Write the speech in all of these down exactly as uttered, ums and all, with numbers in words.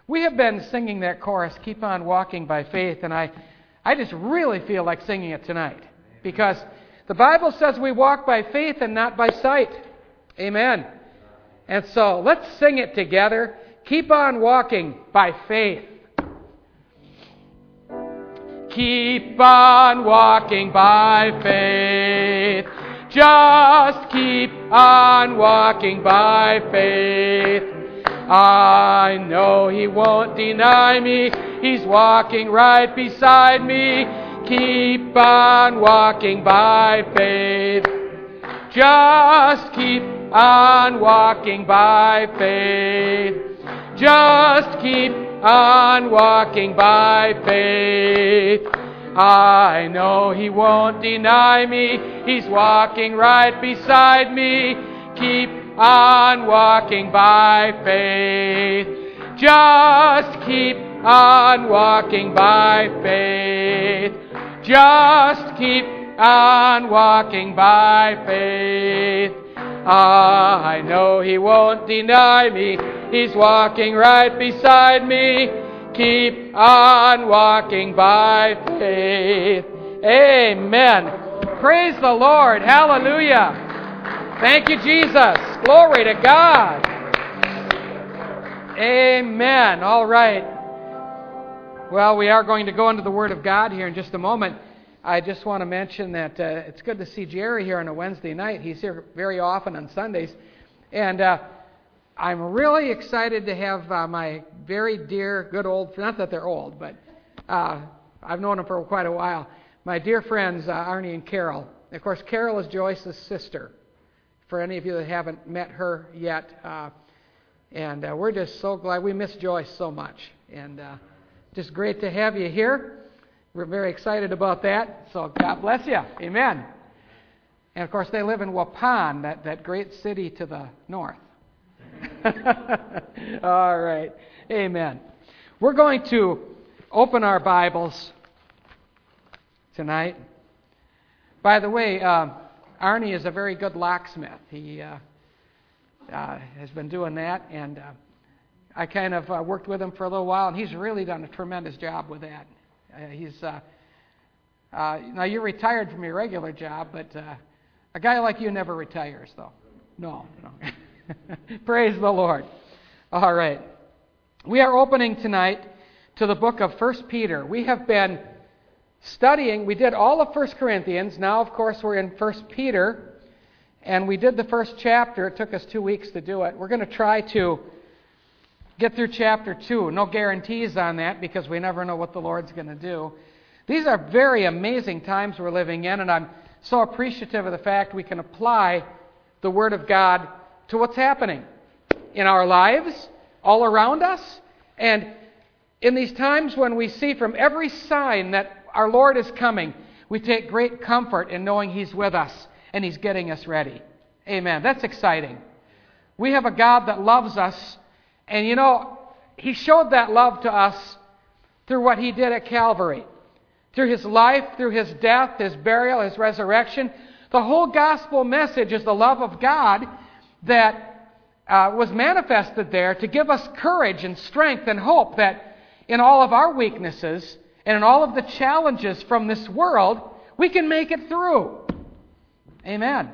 We have been singing that chorus, Keep On Walking by Faith, and I, I just really feel like singing it tonight. Because the Bible says we walk by faith and not by sight. Amen. And so let's sing it together. Keep on walking by faith. Keep on walking by faith. Just keep on walking by faith. I know He won't deny me. He's walking right beside me. Keep on walking by faith. Just keep on walking by faith. Just keep on walking by faith. I know He won't deny me. He's walking right beside me. Keep on walking by faith. Just keep on walking by faith. Just keep on walking by faith. I know He won't deny me. He's walking right beside me. Keep on walking by faith. Amen. Praise the Lord. Hallelujah. Thank you, Jesus. Glory to God. Amen. All right. Well, we are going to go into the Word of God here in just a moment. I just want to mention that uh, it's good to see Jerry here on a Wednesday night. He's here very often on Sundays. And uh, I'm really excited to have uh, my very dear, good old, not that they're old, but uh, I've known them for quite a while, my dear friends, uh, Arnie and Carol. Of course, Carol is Joyce's sister, for any of you that haven't met her yet. Uh, and uh, we're just so glad. We miss Joyce so much. And uh, just great to have you here. We're very excited about that. So God bless you. Amen. And of course, they live in Waupun, that, that great city to the north. All right. Amen. We're going to open our Bibles tonight. By the way, uh, Arnie is a very good locksmith. He uh, uh, has been doing that, and uh, I kind of uh, worked with him for a little while, and he's really done a tremendous job with that. Uh, he's uh, uh, now you're retired from your regular job, but uh, a guy like you never retires, though. No, no. Praise the Lord. All right. We are opening tonight to the book of First Peter. We have been studying, we did all of First Corinthians. Now, of course, we're in First Peter, and we did the first chapter. It took us two weeks to do it. We're going to try to get through chapter two. No guarantees on that because we never know what the Lord's going to do. These are very amazing times we're living in, and I'm so appreciative of the fact we can apply the Word of God to what's happening in our lives, all around us. And in these times when we see from every sign that our Lord is coming, we take great comfort in knowing He's with us and He's getting us ready. Amen. That's exciting. We have a God that loves us, and you know, He showed that love to us through what He did at Calvary. Through His life, through His death, His burial, His resurrection. The whole gospel message is the love of God that uh, was manifested there to give us courage and strength and hope that in all of our weaknesses and in all of the challenges from this world, we can make it through. Amen.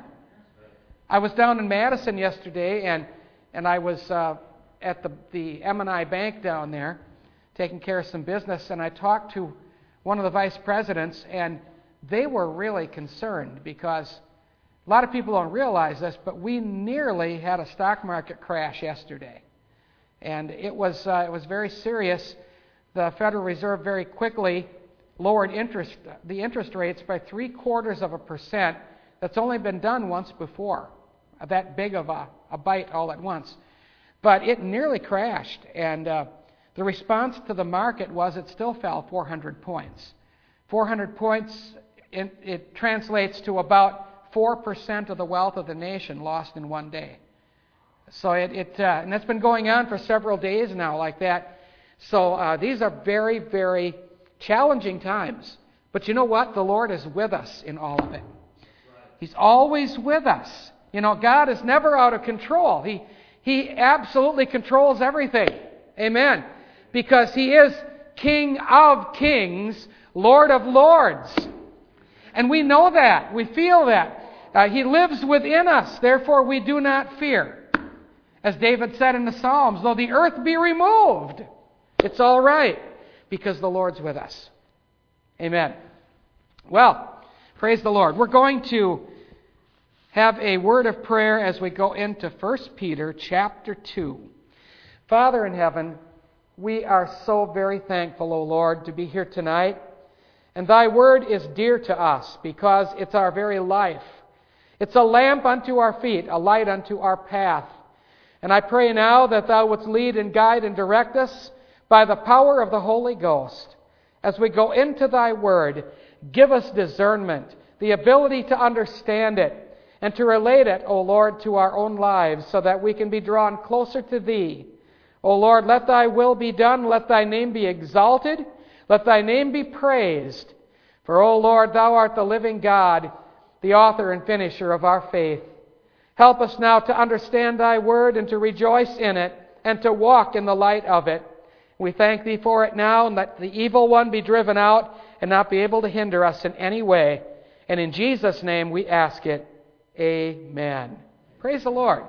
I was down in Madison yesterday, and and I was uh, at the, the M and I Bank down there taking care of some business, and I talked to one of the vice presidents, and they were really concerned because a lot of people don't realize this, but we nearly had a stock market crash yesterday. And it was uh, it was very serious. The Federal Reserve very quickly lowered interest the interest rates by three quarters of a percent. That's only been done once before, that big of a, a bite all at once. But it nearly crashed, and uh, the response to the market was it still fell four hundred points. four hundred points, it, it translates to about four percent of the wealth of the nation lost in one day. So it, it uh, and that's been going on for several days now like that. So uh, these are very, very challenging times. But you know what? The Lord is with us in all of it. He's always with us. You know, God is never out of control. He He absolutely controls everything. Amen. because He is King of kings, Lord of lords. And we know that. We feel that. Uh, he lives within us. Therefore, we do not fear. As David said in the Psalms, though the earth be removed, it's all right because the Lord's with us. Amen. Well, praise the Lord. We're going to have a word of prayer as we go into First Peter chapter two. Father in heaven, we are so very thankful, O Lord, to be here tonight. And Thy word is dear to us because it's our very life. It's a lamp unto our feet, a light unto our path. And I pray now that Thou wouldst lead and guide and direct us by the power of the Holy Ghost. As we go into Thy word, give us discernment, the ability to understand it, and to relate it, O Lord, to our own lives so that we can be drawn closer to Thee. O Lord, let Thy will be done, let Thy name be exalted, let Thy name be praised. For, O Lord, Thou art the living God, the author and finisher of our faith. Help us now to understand Thy word and to rejoice in it and to walk in the light of it. We thank Thee for it now, and let the evil one be driven out and not be able to hinder us in any way. And in Jesus' name we ask it. Amen. Praise the Lord.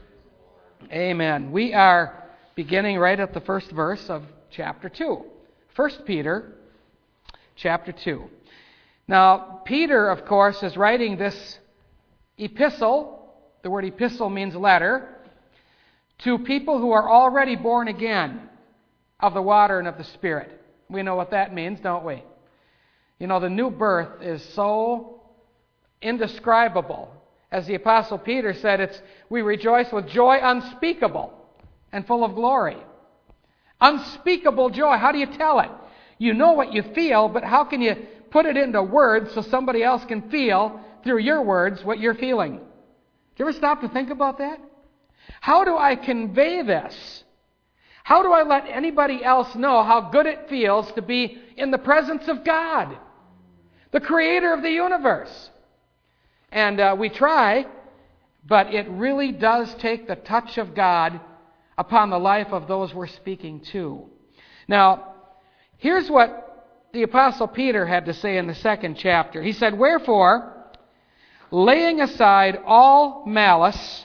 Amen. We are beginning right at the first verse of chapter two. First Peter chapter two. Now, Peter, of course, is writing this epistle. The word epistle means letter, to people who are already born again of the water and of the Spirit. We know what that means, don't we? You know, the new birth is so indescribable. As the Apostle Peter said, it's we rejoice with joy unspeakable and full of glory. Unspeakable joy. How do you tell it? You know what you feel, but how can you put it into words so somebody else can feel through your words what you're feeling? Do you ever stop to think about that? How do I convey this? How do I let anybody else know how good it feels to be in the presence of God, the Creator of the universe? And uh, we try, but it really does take the touch of God upon the life of those we're speaking to. Now, here's what the Apostle Peter had to say in the second chapter. He said, "Wherefore, laying aside all malice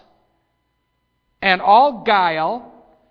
and all guile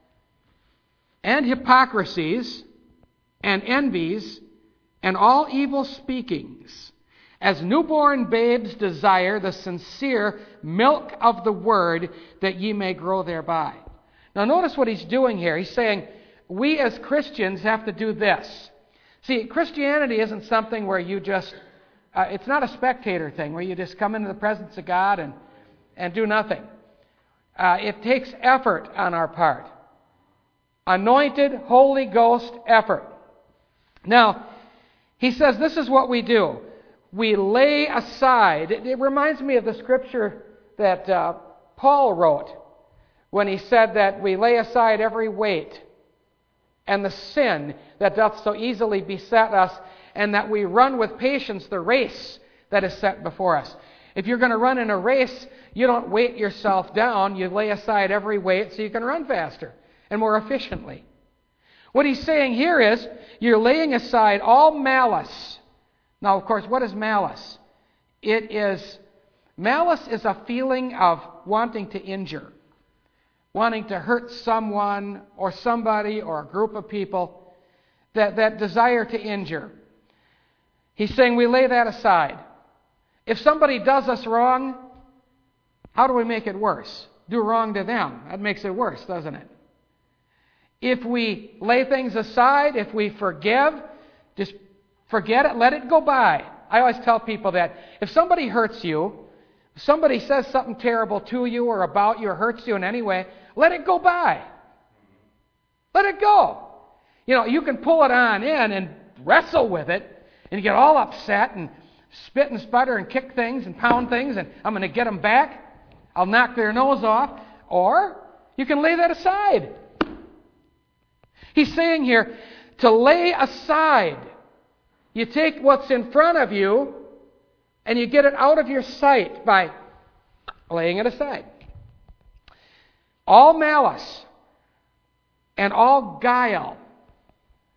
and hypocrisies and envies and all evil speakings, as newborn babes desire the sincere milk of the word, that ye may grow thereby." Now notice what he's doing here. He's saying, we as Christians have to do this. See, Christianity isn't something where you just, uh, it's not a spectator thing, where you just come into the presence of God and, and do nothing. Uh, it takes effort on our part. Anointed, Holy Ghost effort. Now, he says this is what we do. We lay aside. It, it reminds me of the scripture that uh, Paul wrote when he said that we lay aside every weight and the sin that doth so easily beset us, and that we run with patience the race that is set before us. If you're going to run in a race, you don't weight yourself down. You lay aside every weight so you can run faster and more efficiently. What he's saying here is, you're laying aside all malice. Now, of course, what is malice? It is, malice is a feeling of wanting to injure, wanting to hurt someone or somebody or a group of people, that, that desire to injure. He's saying we lay that aside. If somebody does us wrong, how do we make it worse? Do wrong to them. That makes it worse, doesn't it? If we lay things aside, if we forgive, just forget it, let it go by. I always tell people that if somebody hurts you, if somebody says something terrible to you or about you or hurts you in any way, let it go by. Let it go. You know, you can pull it on in and wrestle with it and get all upset and spit and sputter and kick things and pound things and I'm going to get them back. I'll knock their nose off. Or you can lay that aside. He's saying here, to lay aside. You take what's in front of you and you get it out of your sight by laying it aside. All malice and all guile.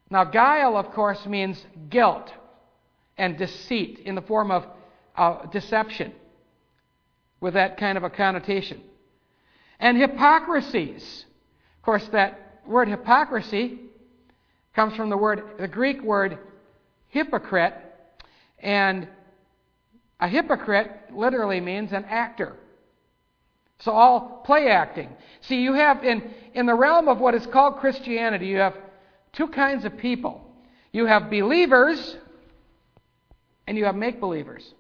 Now, guile, of course, means guilt and deceit in the form of uh, deception, with that kind of a connotation. And hypocrisies. Of course, that word hypocrisy comes from the word, the Greek word hypocrite, and a hypocrite literally means an actor. So all play acting. See, you have in, in the realm of what is called Christianity, you have two kinds of people. You have believers and you have make-believers.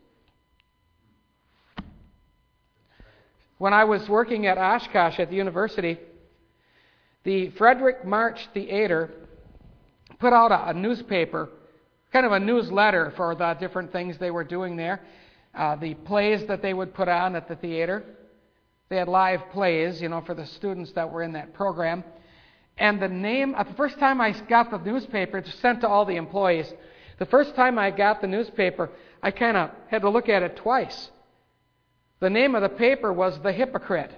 When I was working at Oshkosh at the university, the Frederick March Theater put out a, a newspaper, kind of a newsletter for the different things they were doing there. Uh, the plays that they would put on at the theater. They had live plays, you know, for the students that were in that program. And the name, uh, the first time I got the newspaper, it was sent to all the employees. The first time I got the newspaper, I kind of had to look at it twice. The name of the paper was The Hypocrite.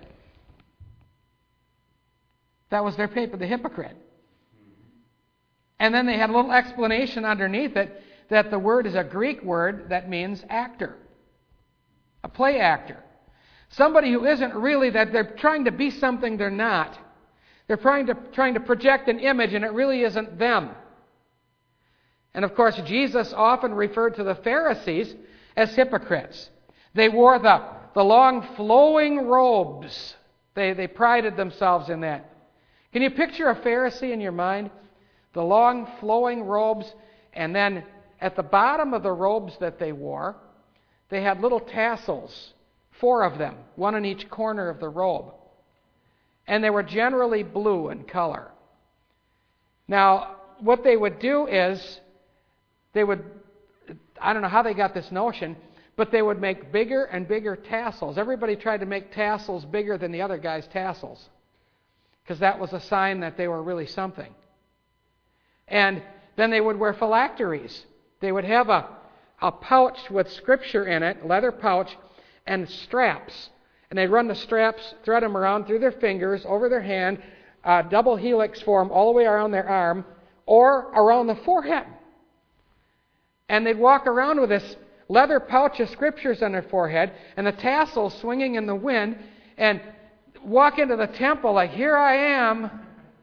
That was their paper, The Hypocrite. And then they had a little explanation underneath it that the word is a Greek word that means actor. A play actor. Somebody who isn't really, that they're trying to be something they're not. They're trying to, trying to project an image and it really isn't them. And of course, Jesus often referred to the Pharisees as hypocrites. They wore the, the long flowing robes. They, they prided themselves in that. Can you picture a Pharisee in your mind? The long flowing robes, and then at the bottom of the robes that they wore, they had little tassels, four of them, one in each corner of the robe. And they were generally blue in color. Now, what they would do is, they would, I don't know how they got this notion, but they would make bigger and bigger tassels. Everybody tried to make tassels bigger than the other guy's tassels, because that was a sign that they were really something. And then they would wear phylacteries. They would have a, a pouch with scripture in it, leather pouch, and straps. And they'd run the straps, thread them around through their fingers, over their hand, uh, double helix form all the way around their arm, or around the forehead. And they'd walk around with this leather pouch of scriptures on their forehead, and the tassels swinging in the wind, and walk into the temple like, here I am.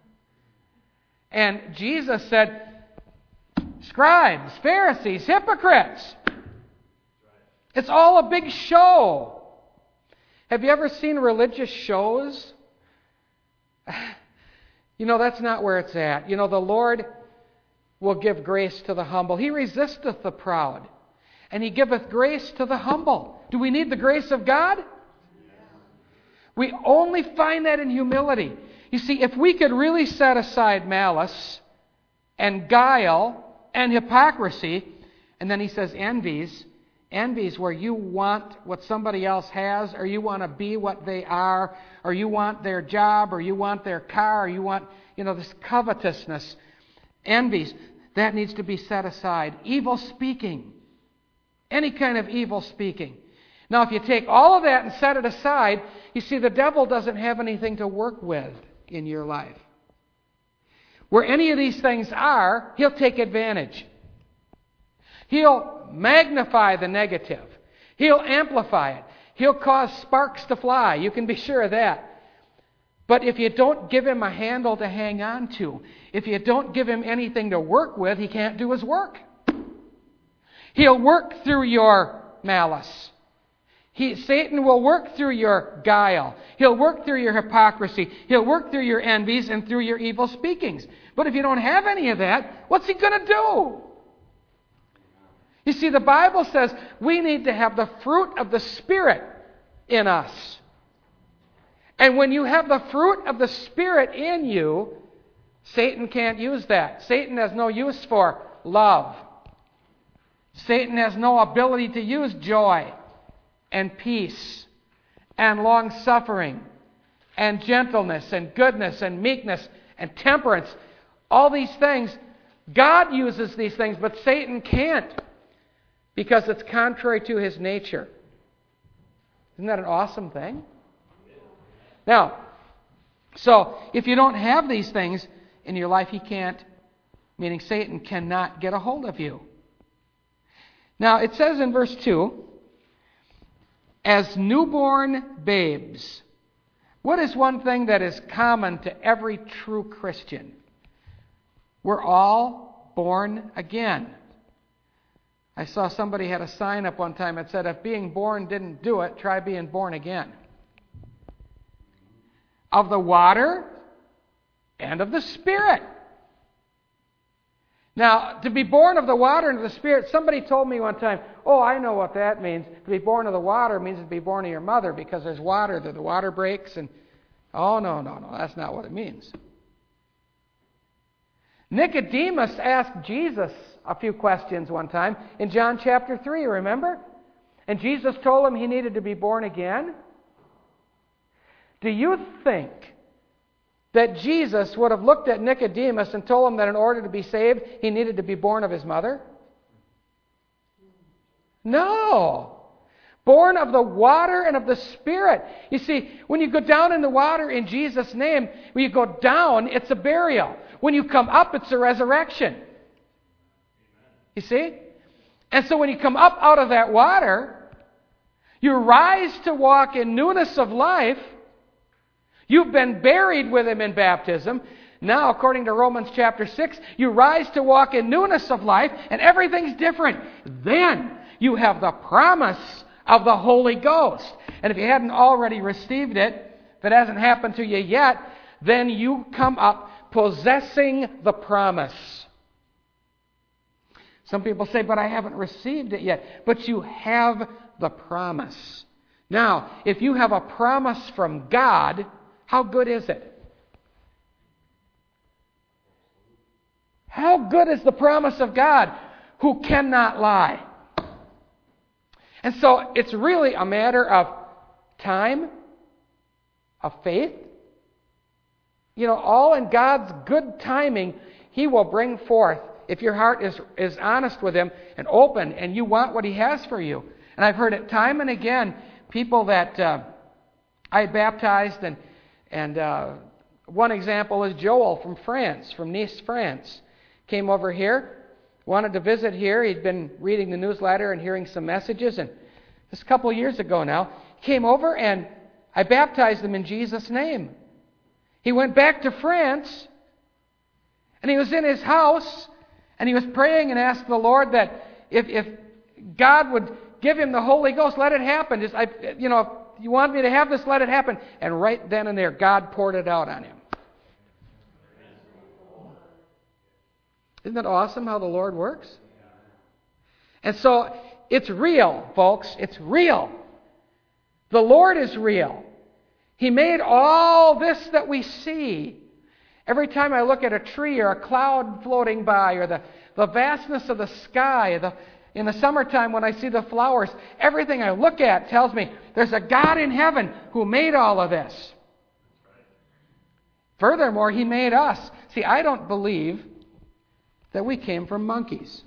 And Jesus said, scribes, Pharisees, hypocrites. It's all a big show. Have you ever seen religious shows? You know, that's not where it's at. You know, the Lord will give grace to the humble. He resisteth the proud, and He giveth grace to the humble. Do we need the grace of God? We only find that in humility. You see, if we could really set aside malice and guile and hypocrisy, and then He says envies, envies where you want what somebody else has, or you want to be what they are, or you want their job, or you want their car, or you want, you know, this covetousness. Envies, that needs to be set aside. Evil speaking. Any kind of evil speaking. Now, if you take all of that and set it aside, you see the devil doesn't have anything to work with in your life. Where any of these things are, he'll take advantage. He'll magnify the negative. He'll amplify it. He'll cause sparks to fly. You can be sure of that. But if you don't give him a handle to hang on to, if you don't give him anything to work with, he can't do his work. He'll work through your malice. He, Satan will work through your guile. He'll work through your hypocrisy. He'll work through your envies and through your evil speakings. But if you don't have any of that, what's he going to do? You see, the Bible says we need to have the fruit of the Spirit in us. And when you have the fruit of the Spirit in you, Satan can't use that. Satan has no use for love. Satan has no ability to use joy and peace and long-suffering and gentleness and goodness and meekness and temperance. All these things, God uses these things, but Satan can't, because it's contrary to his nature. Isn't that an awesome thing? Now, so if you don't have these things in your life, he can't meaning Satan cannot get a hold of you. Now, it says in verse two, as newborn babes. What is one thing that is common to every true Christian? We're all born again. I saw somebody had a sign up one time that said, if being born didn't do it, try being born again. Of the water and of the Spirit. Now, to be born of the water and of the Spirit, somebody told me one time, oh, I know what that means. To be born of the water means to be born of your mother because there's water, the water breaks, and oh, no, no, no, that's not what it means. Nicodemus asked Jesus a few questions one time in John chapter three, remember? And Jesus told him he needed to be born again. Do you think that Jesus would have looked at Nicodemus and told him that in order to be saved, he needed to be born of his mother? No. Born of the water and of the Spirit. You see, when you go down in the water in Jesus' name, when you go down, it's a burial. When you come up, it's a resurrection. You see? And so when you come up out of that water, you rise to walk in newness of life. You've been buried with Him in baptism. Now, according to Romans chapter six, you rise to walk in newness of life, and everything's different. Then you have the promise of the Holy Ghost. And if you hadn't already received it, if it hasn't happened to you yet, then you come up possessing the promise. Some people say, but I haven't received it yet. But you have the promise. Now, if you have a promise from God, how good is it? How good is the promise of God who cannot lie? And so it's really a matter of time, of faith. You know, all in God's good timing, He will bring forth, if your heart is, is honest with Him and open and you want what He has for you. And I've heard it time and again, people that uh, I baptized, and, and uh, one example is Joel from France, from Nice, France. Came over here, wanted to visit here. He'd been reading the newsletter and hearing some messages, and this a couple of years ago now, came over and I baptized him in Jesus' name. He went back to France, and he was in his house, and he was praying and asked the Lord that if, if God would give him the Holy Ghost, let it happen. Just, I, you know, if you want me to have this, let it happen. And right then and there, God poured it out on him. Isn't that awesome how the Lord works? And so, it's real, folks. It's real. The Lord is real. He made all this that we see. Every time I look at a tree or a cloud floating by, or the, the vastness of the sky, the, in the summertime when I see the flowers, everything I look at tells me there's a God in heaven who made all of this. Furthermore, He made us. See, I don't believe that we came from monkeys.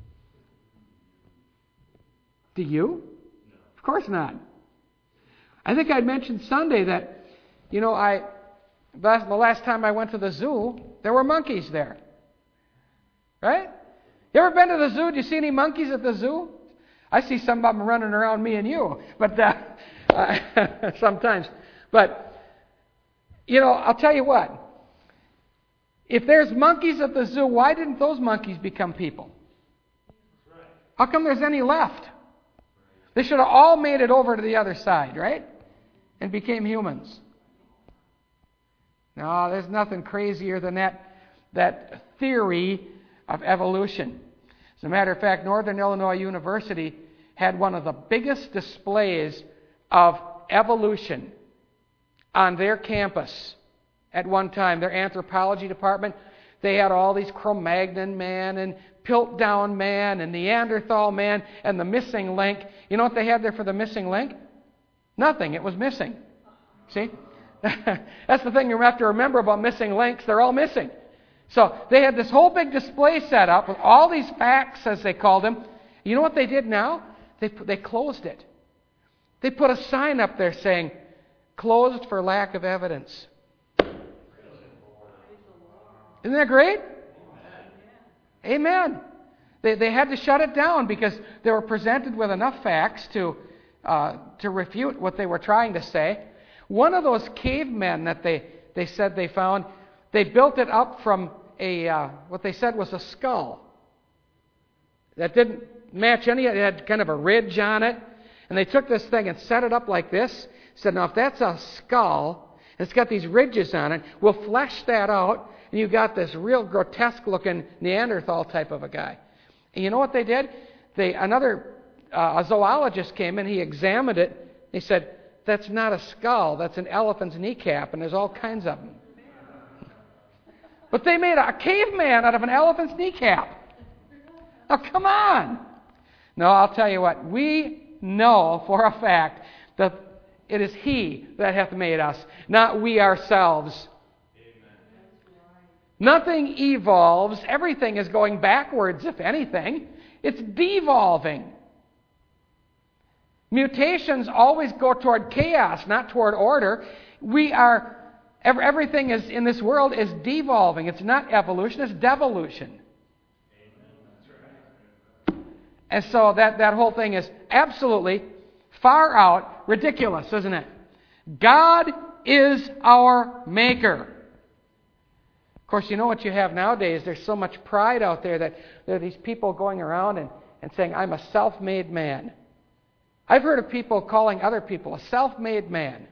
Do you? Of course not. I think I mentioned Sunday that, you know, I last, the last time I went to the zoo, there were monkeys there. Right? You ever been to the zoo? Do you see any monkeys at the zoo? I see some of them running around me and you, but uh, uh, sometimes. But, you know, I'll tell you what. If there's monkeys at the zoo, why didn't those monkeys become people? How come there's any left? They should have all made it over to the other side, right? And became humans. No, there's nothing crazier than that, that theory of evolution. As a matter of fact, Northern Illinois University had one of the biggest displays of evolution on their campus at one time. Their anthropology department, they had all these Cro-Magnon man and Piltdown man and Neanderthal man and the missing link. You know what they had there for the missing link? Nothing. It was missing. See? That's the thing you have to remember about missing links. They're all missing. So they had this whole big display set up with all these facts, as they called them. You know what they did now? They, they closed it. They put a sign up there saying, closed for lack of evidence. Isn't that great? Amen. They, they had to shut it down because they were presented with enough facts to, uh, to refute what they were trying to say. One of those cavemen that they, they said they found, they built it up from a uh, what they said was a skull. That didn't match any, it had kind of a ridge on it. And they took this thing and set it up like this. Said, now if that's a skull, and it's got these ridges on it, we'll flesh that out, and you got this real grotesque-looking Neanderthal type of a guy. And you know what they did? They another uh, a zoologist came in, he examined it, he said, that's not a skull, that's an elephant's kneecap, and there's all kinds of them. But they made a caveman out of an elephant's kneecap. Now, come on. No, I'll tell you what. We know for a fact that it is He that hath made us, not we ourselves. Amen. Nothing evolves. Everything is going backwards, if anything. It's devolving. Mutations always go toward chaos, not toward order. We are, everything is in this world is devolving. It's not evolution, it's devolution. And so that, that whole thing is absolutely far out ridiculous, isn't it? God is our maker. Of course, you know what you have nowadays? There's so much pride out there that there are these people going around and, and saying, I'm a self-made man. I've heard of people calling other people a self-made man.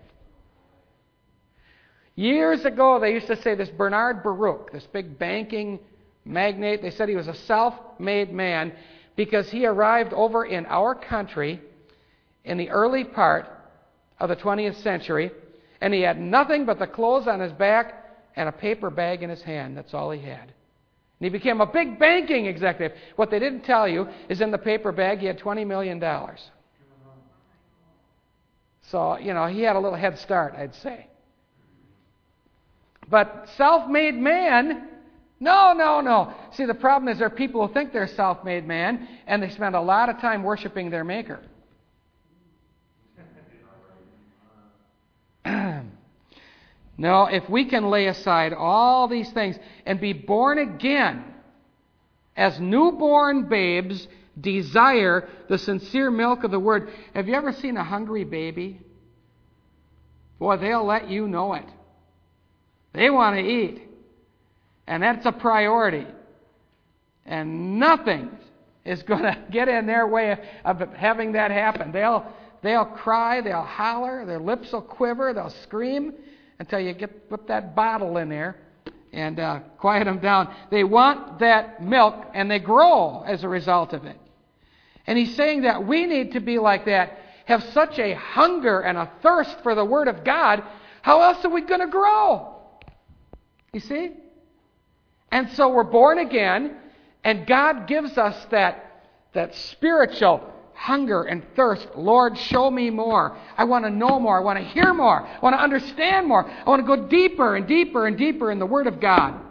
Years ago, they used to say this Bernard Baruch, this big banking magnate, they said he was a self-made man because he arrived over in our country in the early part of the twentieth century, and he had nothing but the clothes on his back and a paper bag in his hand. That's all he had. And he became a big banking executive. What they didn't tell you is in the paper bag he had twenty million dollars. So, you know, he had a little head start, I'd say. But self-made man, no, no, no. See, the problem is there are people who think they're self-made man, and they spend a lot of time worshiping their maker. No, if we can lay aside all these things and be born again, as newborn babes desire the sincere milk of the Word. Have you ever seen a hungry baby? Boy, they'll let you know it. They want to eat. And that's a priority. And nothing is going to get in their way of, of having that happen. They'll, they'll cry, they'll holler, their lips will quiver, they'll scream until you get put that bottle in there and uh, quiet them down. They want that milk, and they grow as a result of it. And he's saying that we need to be like that, have such a hunger and a thirst for the Word of God. How else are we going to grow? You see? And so we're born again, and God gives us that, that spiritual hunger and thirst. Lord, show me more. I want to know more. I want to hear more. I want to understand more. I want to go deeper and deeper and deeper in the Word of God.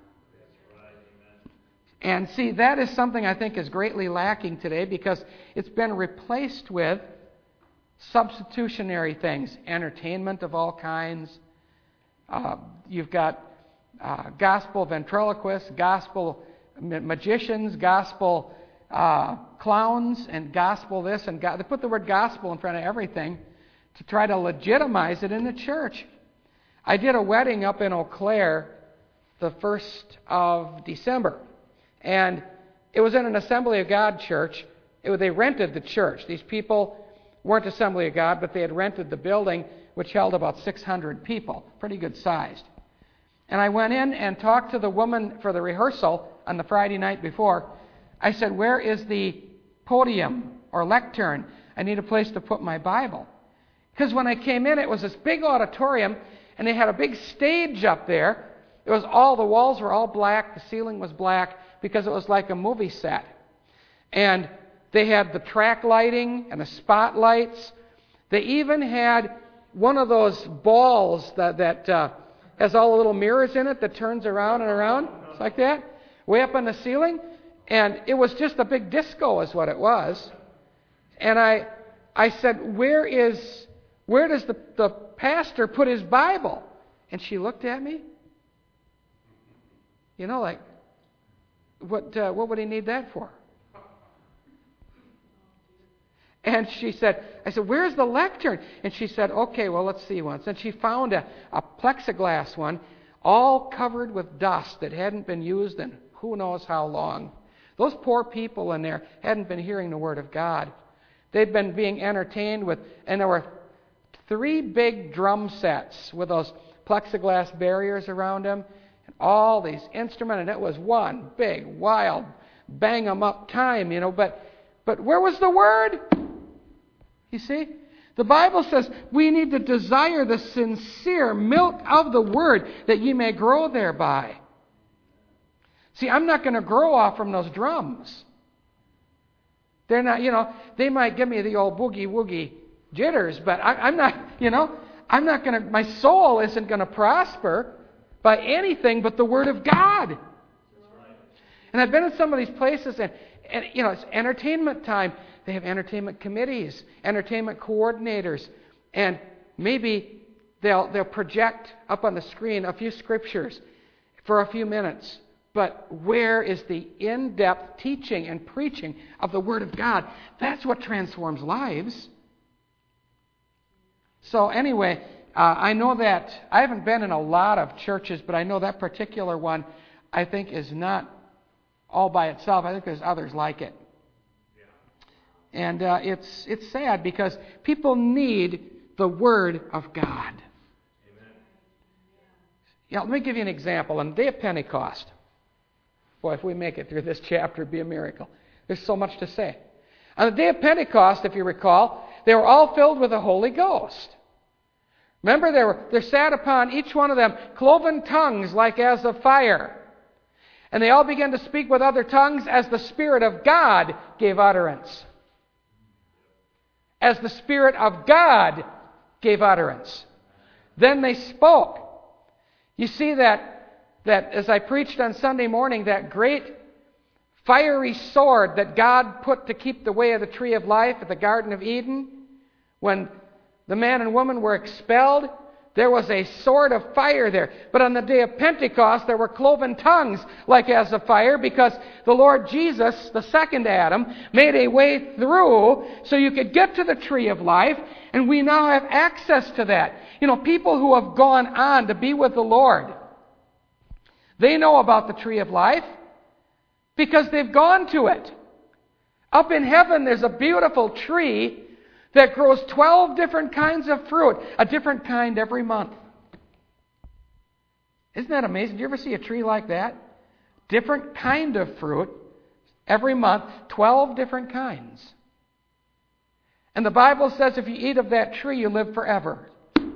And see, that is something I think is greatly lacking today because it's been replaced with substitutionary things, entertainment of all kinds. Uh, you've got uh, gospel ventriloquists, gospel magicians, gospel uh, clowns, and gospel this and go- they put the word gospel in front of everything to try to legitimize it in the church. I did a wedding up in Eau Claire the first of December. And it was in an Assembly of God church. It was, they rented the church. These people weren't Assembly of God, but they had rented the building, which held about six hundred people, pretty good sized. And I went in and talked to the woman for the rehearsal on the Friday night before. I said, where is the podium or lectern? I need a place to put my Bible. Because when I came in, it was this big auditorium, and they had a big stage up there. It was all, the walls were all black, the ceiling was black, because it was like a movie set. And they had the track lighting and the spotlights. They even had one of those balls that, that uh, has all the little mirrors in it that turns around and around. It's like that, way up on the ceiling. And it was just a big disco is what it was. And I I said, where is, where does the, the pastor put his Bible? And she looked at me. You know, like, What, uh, what would he need that for? And she said, I said, where's the lectern? And she said, okay, well, let's see once. And she found a, a plexiglass one, all covered with dust that hadn't been used in who knows how long. Those poor people in there hadn't been hearing the Word of God. They'd been being entertained with, and there were three big drum sets with those plexiglass barriers around them, and all these instruments, and it was one big, wild, bang-em-up time, you know, but, but where was the Word? You see? The Bible says we need to desire the sincere milk of the Word that ye may grow thereby. See, I'm not going to grow off from those drums. They're not, you know, they might give me the old boogie-woogie jitters, but I, I'm not, you know, I'm not going to, my soul isn't going to prosper by anything but the Word of God. And I've been in some of these places, and, and you know, it's entertainment time. They have entertainment committees, entertainment coordinators, and maybe they'll they'll project up on the screen a few scriptures for a few minutes. But where is the in-depth teaching and preaching of the Word of God? That's what transforms lives. So anyway, uh, I know that I haven't been in a lot of churches, but I know that particular one I think is not all by itself. I think there's others like it. And uh, it's it's sad because people need the Word of God. Amen. Yeah, let me give you an example. On the day of Pentecost, boy, if we make it through this chapter, it'd be a miracle. There's so much to say. On the day of Pentecost, if you recall, they were all filled with the Holy Ghost. Remember, there were there sat upon each one of them cloven tongues like as of fire. And they all began to speak with other tongues as the Spirit of God gave utterance. As the Spirit of God gave utterance. Then they spoke. You see that, that as I preached on Sunday morning, that great fiery sword that God put to keep the way of the tree of life at the Garden of Eden, when the man and woman were expelled, there was a sword of fire there. But on the day of Pentecost, there were cloven tongues like as of fire, because the Lord Jesus, the second Adam, made a way through so you could get to the tree of life, and we now have access to that. You know, people who have gone on to be with the Lord, they know about the tree of life because they've gone to it. Up in heaven, there's a beautiful tree that grows twelve different kinds of fruit, a different kind every month. Isn't that amazing? Do you ever see a tree like that? Different kind of fruit every month, twelve different kinds. And the Bible says if you eat of that tree, you live forever.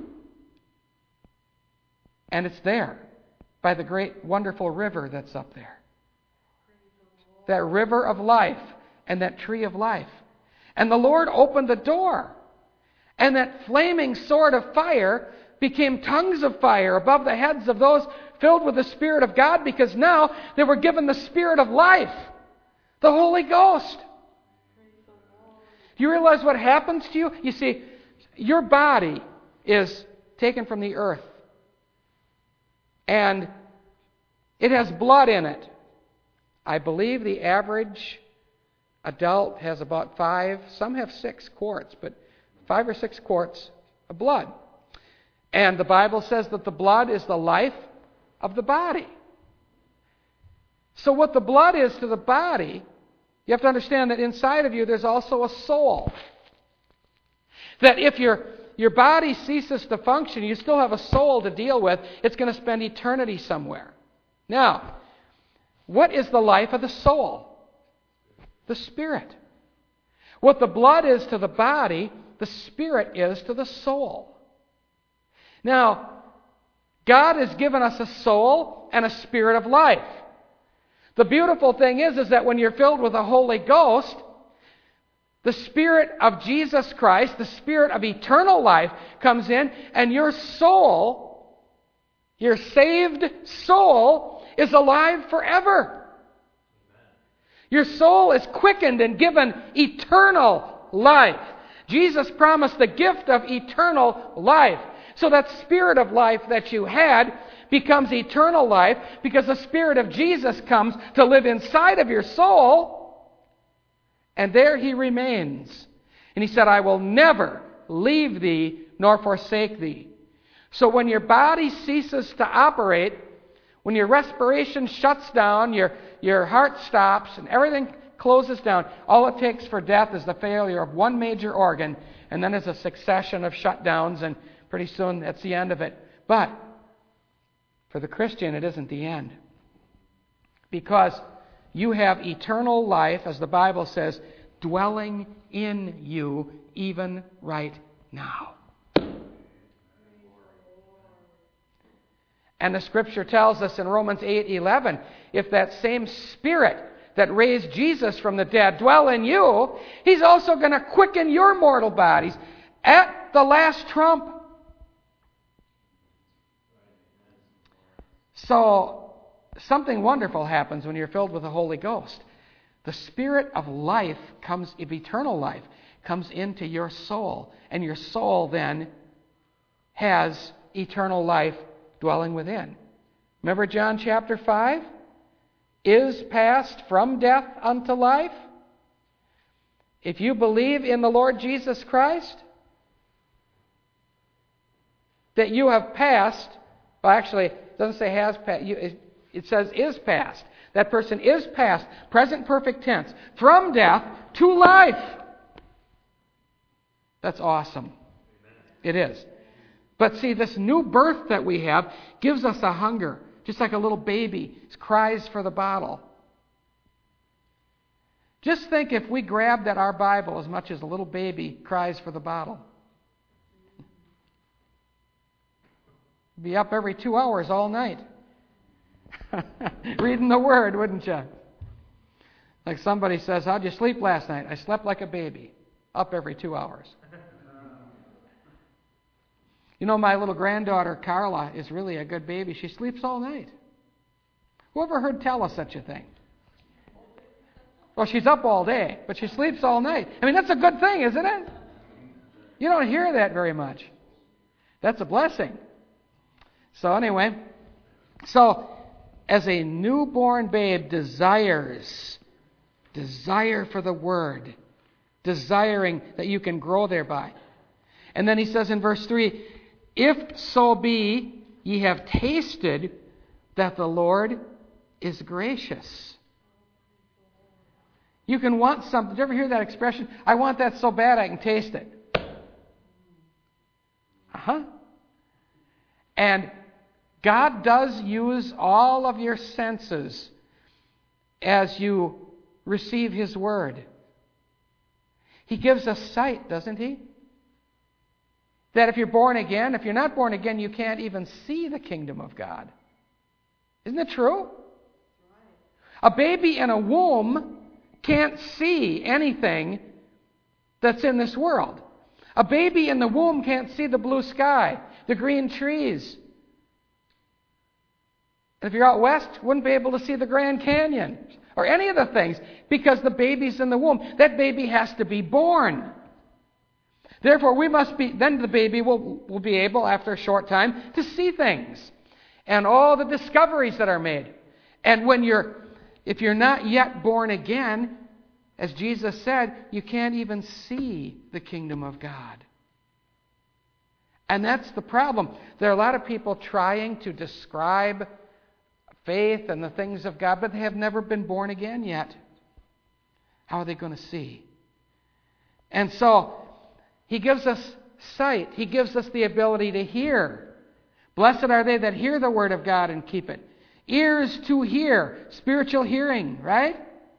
And it's there, by the great, wonderful river that's up there. That river of life and that tree of life. And the Lord opened the door. And that flaming sword of fire became tongues of fire above the heads of those filled with the Spirit of God, because now they were given the Spirit of life, the Holy Ghost. Do you realize what happens to you? You see, your body is taken from the earth. And it has blood in it. I believe the average adult has about five, some have six quarts, but five or six quarts of blood. And the Bible says that the blood is the life of the body. So what the blood is to the body, you have to understand that inside of you there's also a soul. That if your, your body ceases to function, you still have a soul to deal with. It's going to spend eternity somewhere. Now, what is the life of the soul? The Spirit. What the blood is to the body, the Spirit is to the soul. Now, God has given us a soul and a spirit of life. The beautiful thing is, is that when you're filled with the Holy Ghost, the Spirit of Jesus Christ, the Spirit of eternal life comes in, and your soul, your saved soul, is alive forever. Your soul is quickened and given eternal life. Jesus promised the gift of eternal life. So that spirit of life that you had becomes eternal life because the Spirit of Jesus comes to live inside of your soul, and there He remains. And He said, I will never leave thee nor forsake thee. So when your body ceases to operate, when your respiration shuts down, your, your heart stops, and everything closes down, all it takes for death is the failure of one major organ, and then there's a succession of shutdowns, and pretty soon that's the end of it. But for the Christian, it isn't the end. Because you have eternal life, as the Bible says, dwelling in you even right now. And the Scripture tells us in Romans eight eleven, if that same Spirit that raised Jesus from the dead dwell in you, He's also going to quicken your mortal bodies at the last trump. So, something wonderful happens when you're filled with the Holy Ghost. The Spirit of life comes, of eternal life, comes into your soul. And your soul then has eternal life dwelling within. Remember John chapter five? Is passed from death unto life? If you believe in the Lord Jesus Christ, that you have passed, well actually it doesn't say has passed, it says is passed. That person is passed, present perfect tense, from death to life. That's awesome. It is. But see, this new birth that we have gives us a hunger, just like a little baby cries for the bottle. Just think if we grabbed at our Bible as much as a little baby cries for the bottle. Be up every two hours all night. Reading the Word, wouldn't you? Like somebody says, how'd you sleep last night? I slept like a baby. Up every two hours. You know, my little granddaughter, Carla, is really a good baby. She sleeps all night. Who ever heard tell of such a thing? Well, she's up all day, but she sleeps all night. I mean, that's a good thing, isn't it? You don't hear that very much. That's a blessing. So anyway, so as a newborn babe desires, desire for the Word, desiring that you can grow thereby. And then he says in verse three, if so be ye have tasted that the Lord is gracious. You can want something. Did you ever hear that expression? I want that so bad I can taste it. Uh-huh. And God does use all of your senses as you receive His Word. He gives us sight, doesn't He? That if you're born again, if you're not born again, you can't even see the kingdom of God. Isn't it true? A baby in a womb can't see anything that's in this world. A baby in the womb can't see the blue sky, the green trees. And if you're out west, wouldn't be able to see the Grand Canyon or any of the things because the baby's in the womb. That baby has to be born. Therefore, we must be, then the baby will, will be able, after a short time, to see things and all the discoveries that are made. And when you're, if you're not yet born again, as Jesus said, you can't even see the kingdom of God. And that's the problem. There are a lot of people trying to describe faith and the things of God, but they have never been born again yet. How are they going to see? And so, He gives us sight. He gives us the ability to hear. Blessed are they that hear the word of God and keep it. Ears to hear. Spiritual hearing, right?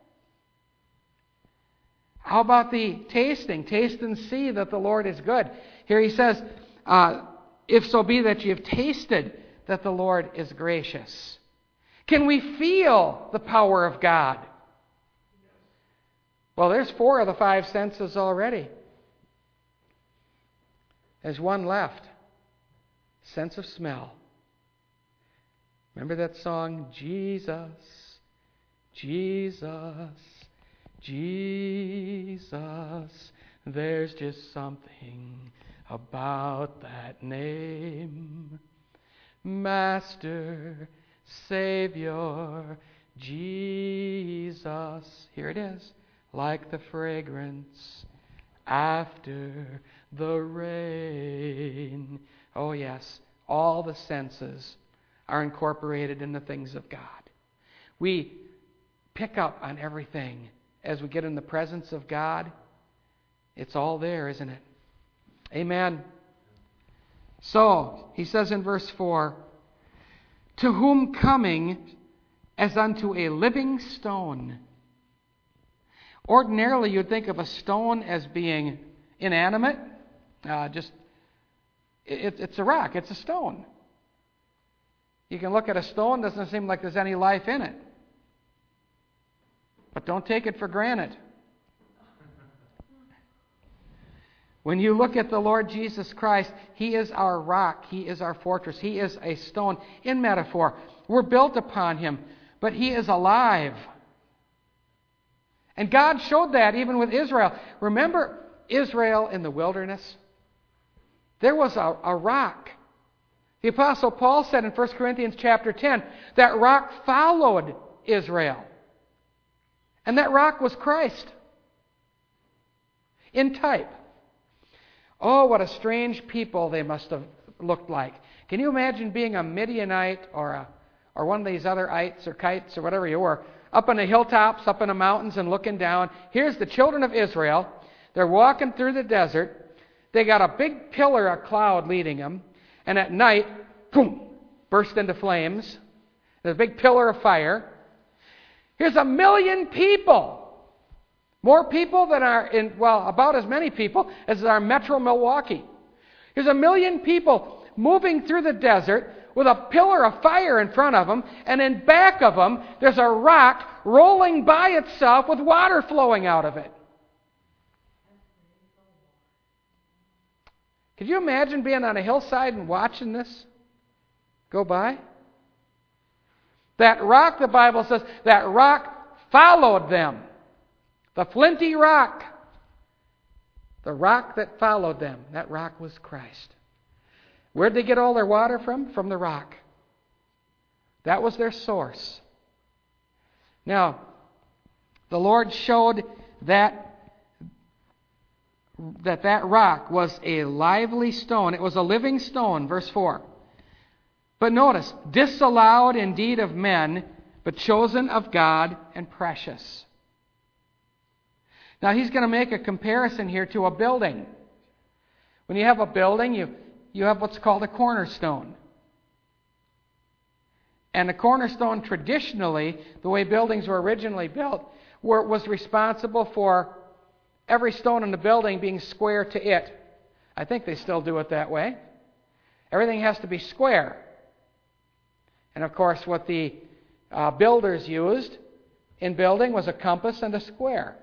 How about the tasting? Taste and see that the Lord is good. Here he says, uh, if so be that you have tasted that the Lord is gracious. Can we feel the power of God? Well, there's four of the five senses already. There's one left. Sense of smell. Remember that song, Jesus, Jesus, Jesus. There's just something about that name Master, Savior, Jesus. Here it is. Like the fragrance after the rain. Oh yes, all the senses are incorporated in the things of God. We pick up on everything as we get in the presence of God. It's all there, isn't it? Amen. So, he says in verse four, to whom coming as unto a living stone. Ordinarily, you'd think of a stone as being inanimate. Uh, just, it, it's a rock. It's a stone. You can look at a stone, doesn't seem like there's any life in it. But don't take it for granted. When you look at the Lord Jesus Christ, He is our rock. He is our fortress. He is a stone. In metaphor, we're built upon Him, but He is alive. And God showed that even with Israel. Remember Israel in the wilderness? There was a, a rock. The Apostle Paul said in First Corinthians chapter ten, that rock followed Israel. And that rock was Christ. In type. Oh, what a strange people they must have looked like. Can you imagine being a Midianite or a, or one of these other ites or kites or whatever you were, up on the hilltops, up in the mountains and looking down? Here's the children of Israel. They're walking through the desert. They got a big pillar of cloud leading them. And at night, boom, burst into flames. There's a big pillar of fire. Here's a million people. More people than are in, well, about as many people as our Metro Milwaukee. Here's a million people moving through the desert with a pillar of fire in front of them, and in back of them, there's a rock rolling by itself with water flowing out of it. Could you imagine being on a hillside and watching this go by? That rock, the Bible says, that rock followed them. The flinty rock. The rock that followed them. That rock was Christ. Where'd they get all their water from? From the rock. That was their source. Now, the Lord showed that that, that rock was a lively stone. It was a living stone, verse four. But notice, disallowed indeed of men, but chosen of God and precious. Now he's going to make a comparison here to a building. When you have a building, you, you have what's called a cornerstone. And the cornerstone, traditionally, the way buildings were originally built, were, was responsible for every stone in the building being square to it. I think they still do it that way. Everything has to be square. And of course, what the uh, builders used in building was a compass and a square.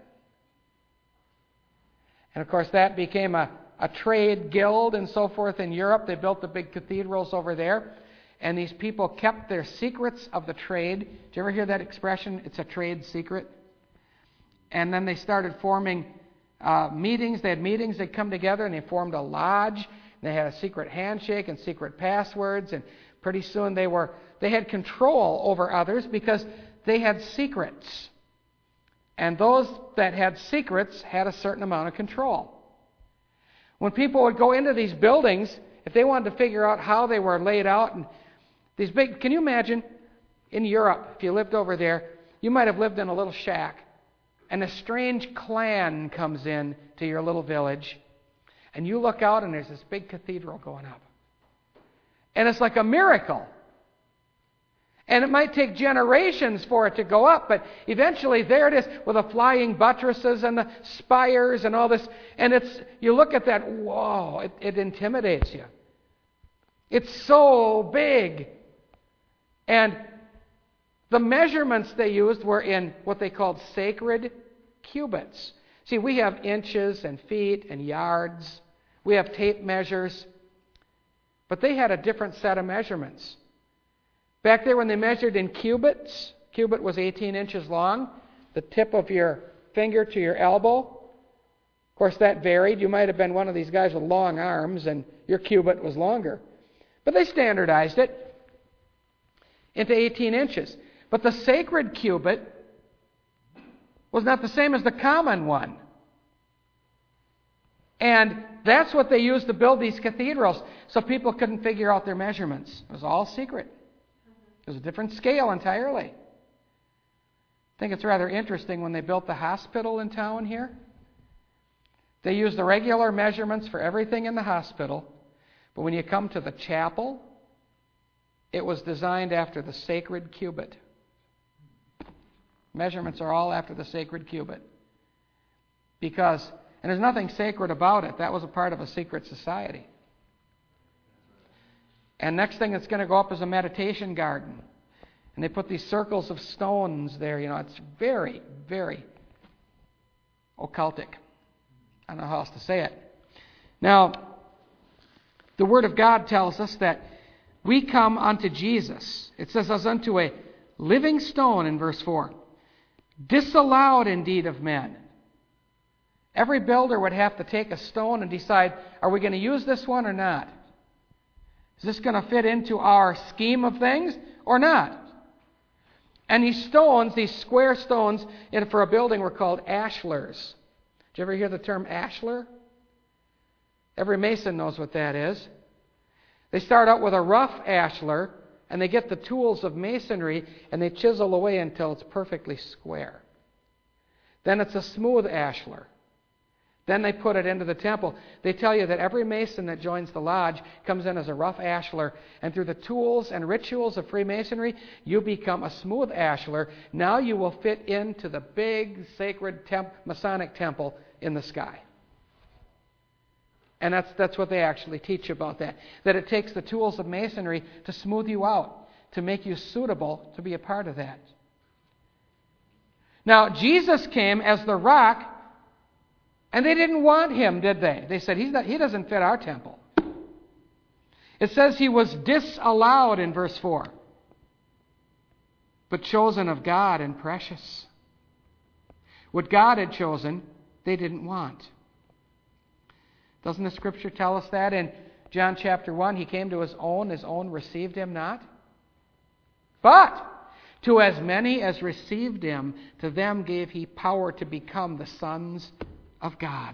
And of course, that became a, a trade guild and so forth in Europe. They built the big cathedrals over there. And these people kept their secrets of the trade. Did you ever hear that expression? It's a trade secret. And then they started forming uh, meetings. They had meetings. They'd come together and they formed a lodge. They had a secret handshake and secret passwords. And pretty soon they were they had control over others because they had secrets. And those that had secrets had a certain amount of control. When people would go into these buildings, if they wanted to figure out how they were laid out, and these big, can you imagine in Europe, if you lived over there, you might have lived in a little shack, and a strange clan comes in to your little village, and you look out and there's this big cathedral going up. And it's like a miracle. And it might take generations for it to go up, but eventually there it is with the flying buttresses and the spires and all this. And it's you look at that, whoa, it, it intimidates you. It's so big. And the measurements they used were in what they called sacred cubits. See, we have inches and feet and yards. We have tape measures. But they had a different set of measurements. Back there when they measured in cubits, cubit was eighteen inches long, the tip of your finger to your elbow. Of course, that varied. You might have been one of these guys with long arms and your cubit was longer. But they standardized it. into eighteen inches. But the sacred cubit was not the same as the common one. And that's what they used to build these cathedrals, so people couldn't figure out their measurements. It was all secret. It was a different scale entirely. I think it's rather interesting when they built the hospital in town here. They used the regular measurements for everything in the hospital, but when you come to the chapel, it was designed after the sacred cubit. Measurements are all after the sacred cubit. Because, and there's nothing sacred about it. That was a part of a secret society. And next thing that's going to go up is a meditation garden. And they put these circles of stones there. You know, it's very, very occultic. I don't know how else to say it. Now, the Word of God tells us that we come unto Jesus. It says, as unto a living stone in verse four. Disallowed indeed of men. Every builder would have to take a stone and decide, are we going to use this one or not? Is this going to fit into our scheme of things or not? And these stones, these square stones in, for a building were called ashlars. Did you ever hear the term ashlar? Every mason knows what that is. They start out with a rough ashlar, and they get the tools of masonry, and they chisel away until it's perfectly square. Then it's a smooth ashlar. Then they put it into the temple. They tell you that every mason that joins the lodge comes in as a rough ashlar, and through the tools and rituals of Freemasonry, you become a smooth ashlar. Now you will fit into the big sacred temp- Masonic temple in the sky. And that's that's what they actually teach about that. That it takes the tools of masonry to smooth you out, to make you suitable to be a part of that. Now, Jesus came as the rock, and they didn't want him, did they? They said, He's not, he doesn't fit our temple. It says he was disallowed in verse four, but chosen of God and precious. What God had chosen, they didn't want. Doesn't the Scripture tell us that in John chapter one? He came to his own, his own received him not. But to as many as received him, to them gave he power to become the sons of God.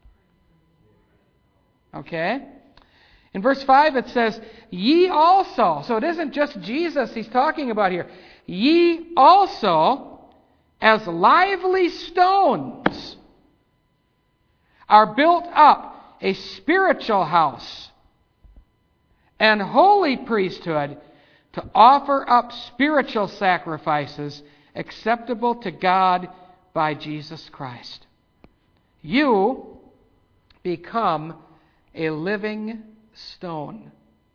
Okay? In verse five it says, ye also. So it isn't just Jesus he's talking about here. Ye also, as lively stones, are built up a spiritual house and holy priesthood to offer up spiritual sacrifices acceptable to God by Jesus Christ. You become a living stone.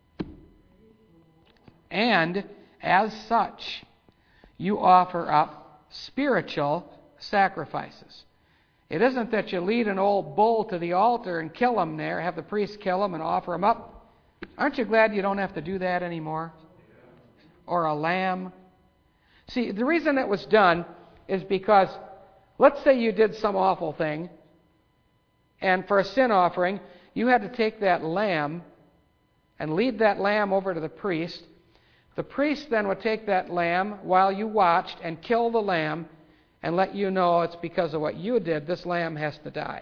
And as such, you offer up spiritual sacrifices. It isn't that you lead an old bull to the altar and kill him there, have the priest kill him and offer him up. Aren't you glad you don't have to do that anymore? Or a lamb. See, the reason it was done is because, let's say you did some awful thing, and for a sin offering, you had to take that lamb and lead that lamb over to the priest. The priest then would take that lamb while you watched and kill the lamb and let you know it's because of what you did, this lamb has to die.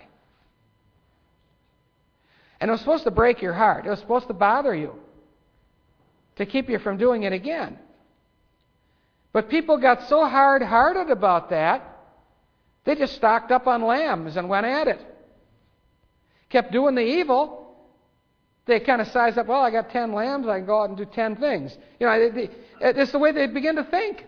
And it was supposed to break your heart. It was supposed to bother you, to keep you from doing it again. But people got so hard-hearted about that, they just stocked up on lambs and went at it. Kept doing the evil. They kind of sized up, well, I got ten lambs, I can go out and do ten things. You know, they, they, it's the way they begin to think.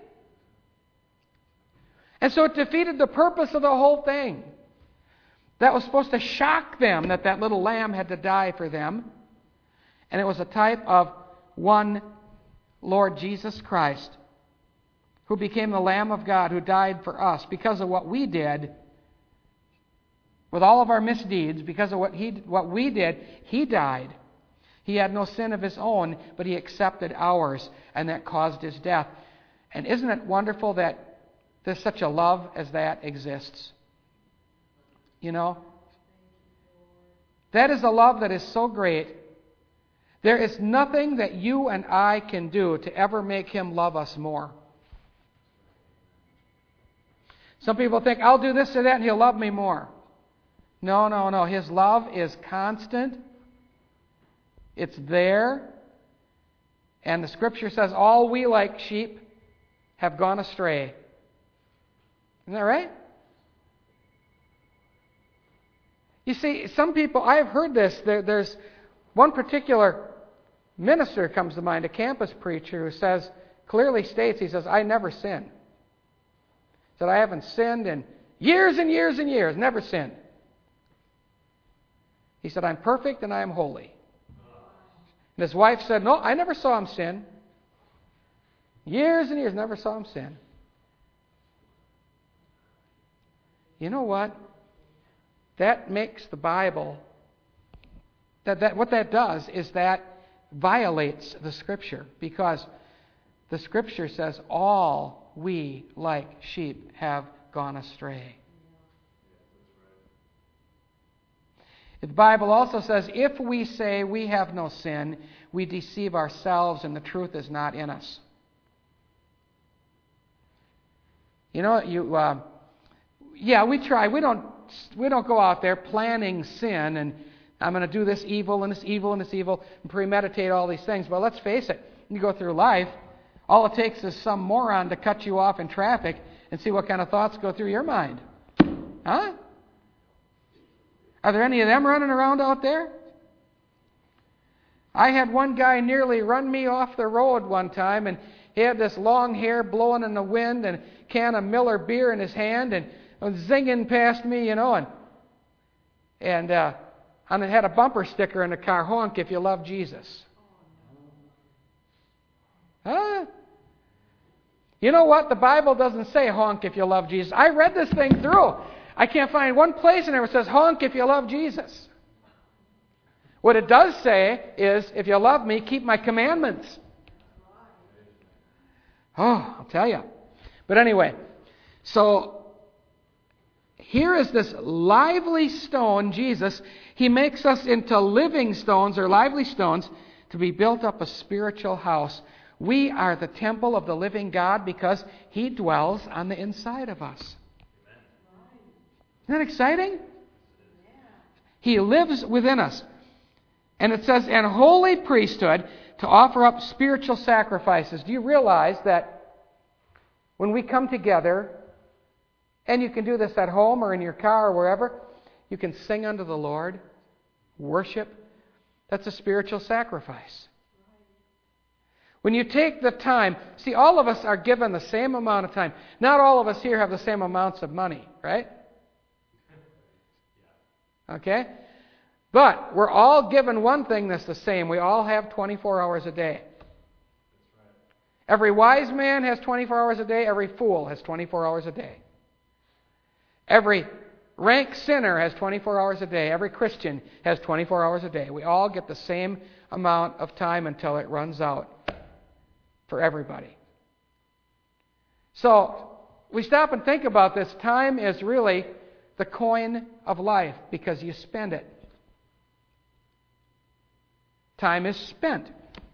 And so it defeated the purpose of the whole thing. That was supposed to shock them that that little lamb had to die for them. And it was a type of one Lord Jesus Christ, who became the Lamb of God, who died for us because of what we did. With all of our misdeeds, because of what he, what we did, he died. He had no sin of his own, but he accepted ours, and that caused his death. And isn't it wonderful that there's such a love as that exists? You know? That is a love that is so great There is nothing that you and I can do to ever make Him love us more. Some people think, I'll do this or that and He'll love me more. No, no, no. His love is constant. It's there. And the Scripture says, all we like sheep have gone astray. Isn't that right? You see, some people, I've heard this, there, there's one particular minister comes to mind, a campus preacher who says, clearly states, he says, I never sin. He said, I haven't sinned in years and years and years, never sinned. He said, I'm perfect and I am holy. And his wife said, no, I never saw him sin. Years and years, never saw him sin. You know what? That makes the Bible, that, that what that does is that violates the Scripture, because the Scripture says all we like sheep have gone astray. The Bible also says if we say we have no sin, we deceive ourselves and the truth is not in us. You know, you uh, yeah, we try. We don't we don't go out there planning sin and I'm going to do this evil and this evil and this evil and premeditate all these things. But let's face it, you go through life, all it takes is some moron to cut you off in traffic and see what kind of thoughts go through your mind. Huh? Are there any of them running around out there? I had one guy nearly run me off the road one time, and he had this long hair blowing in the wind and a can of Miller beer in his hand and was zinging past me, you know, and and uh, and it had a bumper sticker in the car, honk if you love Jesus. Huh? You know what? The Bible doesn't say honk if you love Jesus. I read this thing through. I can't find one place in there where it says honk if you love Jesus. What it does say is, if you love me, keep my commandments. Oh, I'll tell you. But anyway, so here is this lively stone, Jesus. He makes us into living stones or lively stones to be built up a spiritual house. We are the temple of the living God because He dwells on the inside of us. Isn't that exciting? He lives within us. And it says, and holy priesthood to offer up spiritual sacrifices. Do you realize that when we come together, and you can do this at home or in your car or wherever, you can sing unto the Lord, worship. That's a spiritual sacrifice. When you take the time, see, all of us are given the same amount of time. Not all of us here have the same amounts of money, right? Okay? But we're all given one thing that's the same. We all have twenty-four hours a day. Every wise man has twenty-four hours a day. Every fool has twenty-four hours a day. Every rank sinner has twenty-four hours a day. Every Christian has twenty-four hours a day. We all get the same amount of time until it runs out for everybody. So we stop and think about this. Time is really the coin of life because you spend it. Time is spent.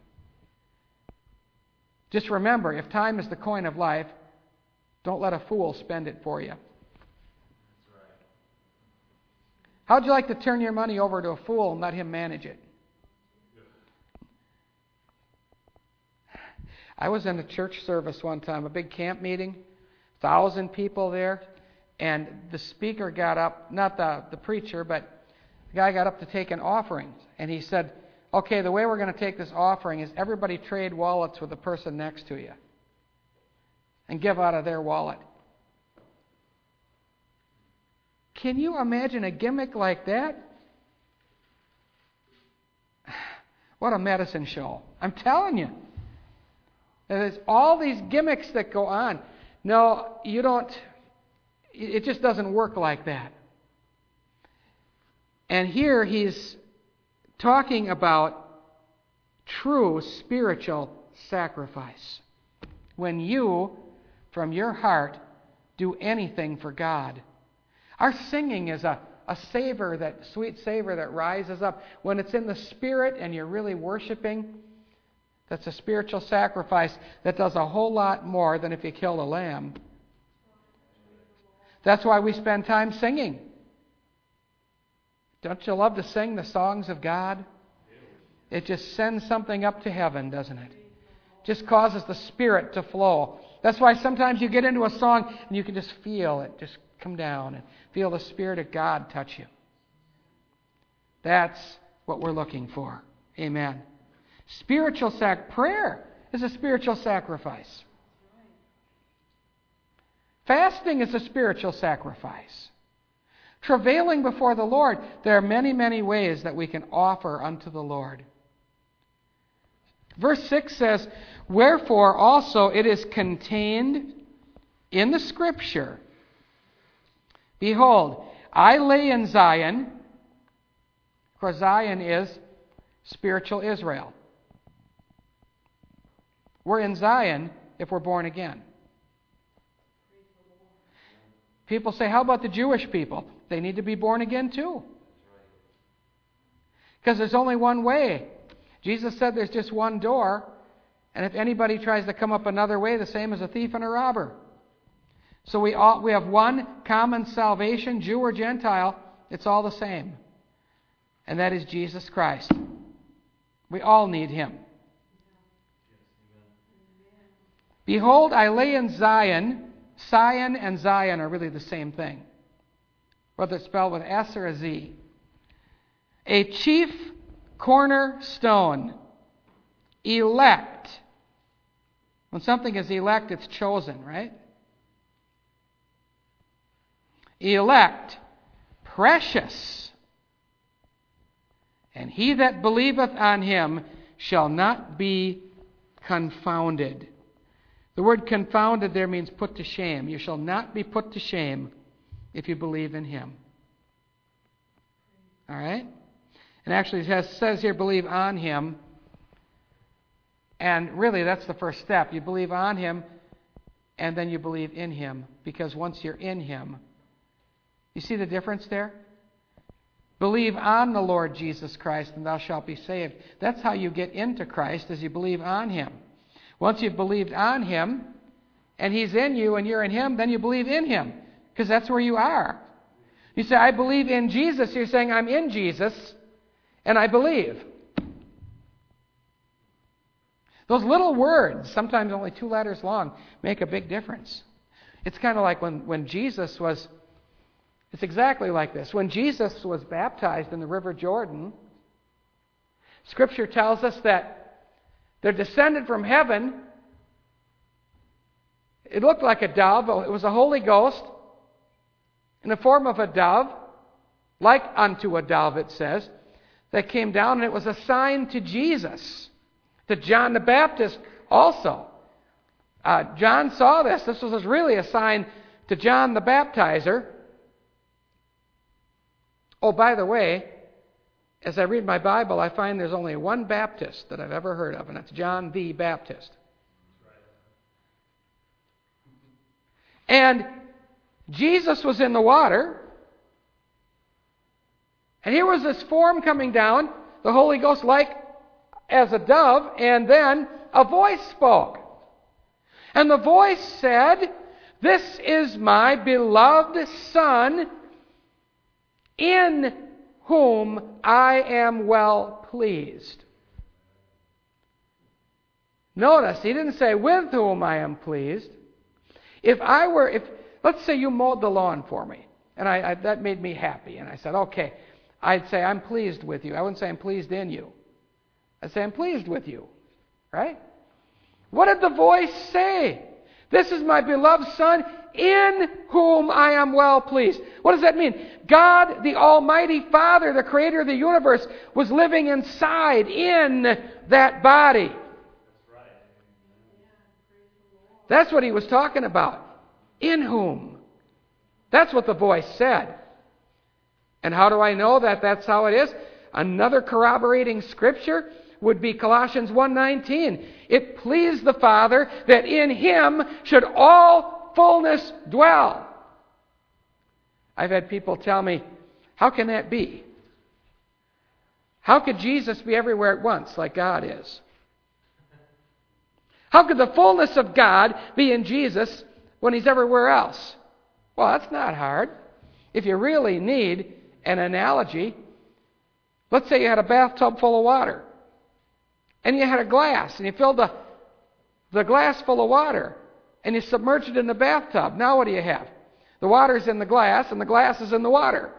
Just remember, if time is the coin of life, don't let a fool spend it for you. How'd you like to turn your money over to a fool and let him manage it? I was in a church service one time, a big camp meeting, thousand people there, and the speaker got up, not the, the preacher, but the guy got up to take an offering, and he said, okay, the way we're going to take this offering is everybody trade wallets with the person next to you and give out of their wallet. Can you imagine a gimmick like that? What a medicine show. I'm telling you. There's all these gimmicks that go on. No, you don't. It just doesn't work like that. And here he's talking about true spiritual sacrifice. When you, from your heart, do anything for God. Our singing is a a savor, that sweet savor that rises up. When it's in the Spirit and you're really worshiping, that's a spiritual sacrifice that does a whole lot more than if you killed a lamb. That's why we spend time singing. Don't you love to sing the songs of God? It just sends something up to heaven, doesn't it? Just causes the Spirit to flow. That's why sometimes you get into a song and you can just feel it just come down and feel the Spirit of God touch you. That's what we're looking for. Amen. Spiritual sac prayer is a spiritual sacrifice. Fasting is a spiritual sacrifice. Travailing before the Lord, there are many, many ways that we can offer unto the Lord. Verse six says, "Wherefore also it is contained in the Scripture, Behold, I lay in Zion," of course Zion is spiritual Israel. We're in Zion if we're born again. People say, how about the Jewish people? They need to be born again too. Because there's only one way. Jesus said there's just one door, and if anybody tries to come up another way, the same as a thief and a robber. So we all, we have one common salvation, Jew or Gentile, it's all the same. And that is Jesus Christ. We all need Him. Behold, I lay in Zion. Sion and Zion are really the same thing, whether it's spelled with S or a Z. A chief cornerstone, elect. When something is elect, it's chosen, right? Elect, precious. And he that believeth on him shall not be confounded. The word confounded there means put to shame. You shall not be put to shame if you believe in him. All right? And actually it has, says here, believe on him. And really that's the first step. You believe on him, and then you believe in him. Because once you're in him, you see the difference there? Believe on the Lord Jesus Christ, and thou shalt be saved. That's how you get into Christ, as you believe on him. Once you've believed on him, and he's in you, and you're in him, then you believe in him. Because that's where you are. You say, I believe in Jesus. You're saying, I'm in Jesus, and I believe. Those little words, sometimes only two letters long, make a big difference. It's kind of like when, when Jesus was, it's exactly like this. When Jesus was baptized in the River Jordan, Scripture tells us that there descended from heaven, it looked like a dove. It was a Holy Ghost in the form of a dove, like unto a dove, it says, that came down, and it was a sign to Jesus, to John the Baptist also. Uh, John saw this. This was really a sign to John the Baptizer. Oh, by the way, as I read my Bible, I find there's only one Baptist that I've ever heard of, and that's John the Baptist. And Jesus was in the water, and here was this form coming down, the Holy Ghost like as a dove, and then a voice spoke. And the voice said, "This is my beloved Son, in whom I am well pleased." Notice, he didn't say, with whom I am pleased. If I were, if let's say you mowed the lawn for me, and I, I, that made me happy, and I said, okay, I'd say, I'm pleased with you. I wouldn't say I'm pleased in you. I'd say, I'm pleased with you. Right? What did the voice say? This is my beloved Son, in whom I am well pleased. What does that mean? God, the Almighty Father, the Creator of the universe, was living inside, in that body. That's what he was talking about. In whom. That's what the voice said. And how do I know that that's how it is? Another corroborating scripture would be Colossians one nineteen. It pleased the Father that in him should all fullness dwell. I've had people tell me How can that be? How could Jesus be everywhere at once like God is? How could the fullness of God be in Jesus when He's everywhere else? Well, that's not hard. If you really need an analogy, let's say you had a bathtub full of water, and you had a glass, and you filled the, the glass full of water, and you submerged it in the bathtub. Now what do you have? The water's in the glass, and the glass is in the water.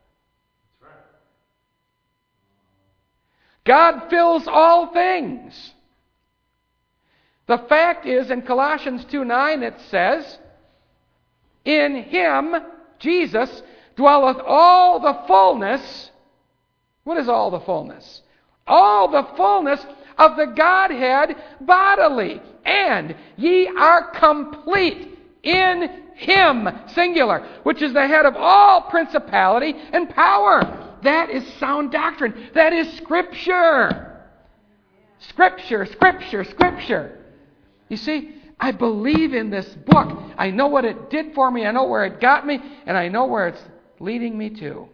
God fills all things. The fact is, in Colossians two nine it says, in Him, Jesus, dwelleth all the fullness. What is all the fullness? All the fullness of the Godhead bodily. And ye are complete in Him, singular, which is the head of all principality and power. That is sound doctrine. That is Scripture. Scripture, Scripture, Scripture. You see, I believe in this book. I know what it did for me. I know where it got me. And I know where it's leading me to.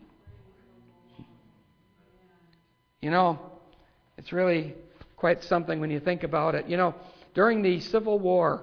You know, it's really quite something when you think about it. You know, during the Civil War,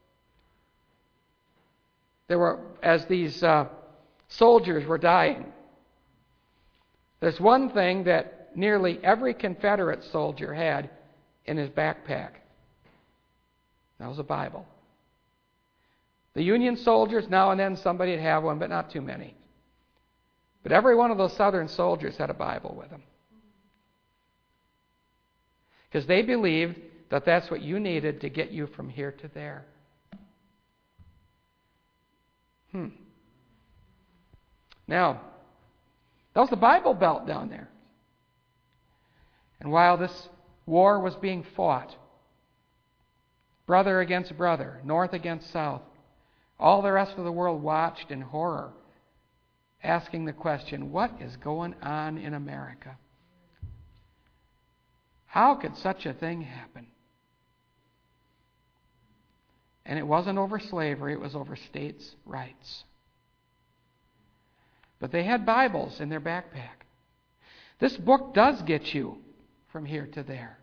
there were, as these uh, soldiers were dying, there's one thing that nearly every Confederate soldier had in his backpack. That was a Bible. The Union soldiers, now and then somebody would have one, but not too many. But every one of those Southern soldiers had a Bible with them. Because they believed that that's what you needed to get you from here to there. Hmm. Now, that was the Bible Belt down there. And while this war was being fought, brother against brother, north against south, all the rest of the world watched in horror, asking the question, what is going on in America? How could such a thing happen? And it wasn't over slavery, it was over states' rights. But they had Bibles in their backpack. This book does get you from here to there.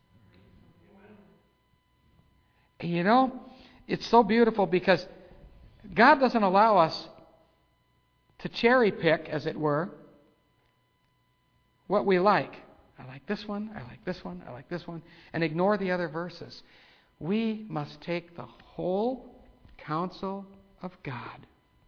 And you know, it's so beautiful because God doesn't allow us to cherry pick, as it were, what we like. I like this one, I like this one, I like this one, and ignore the other verses. We must take the whole counsel of God.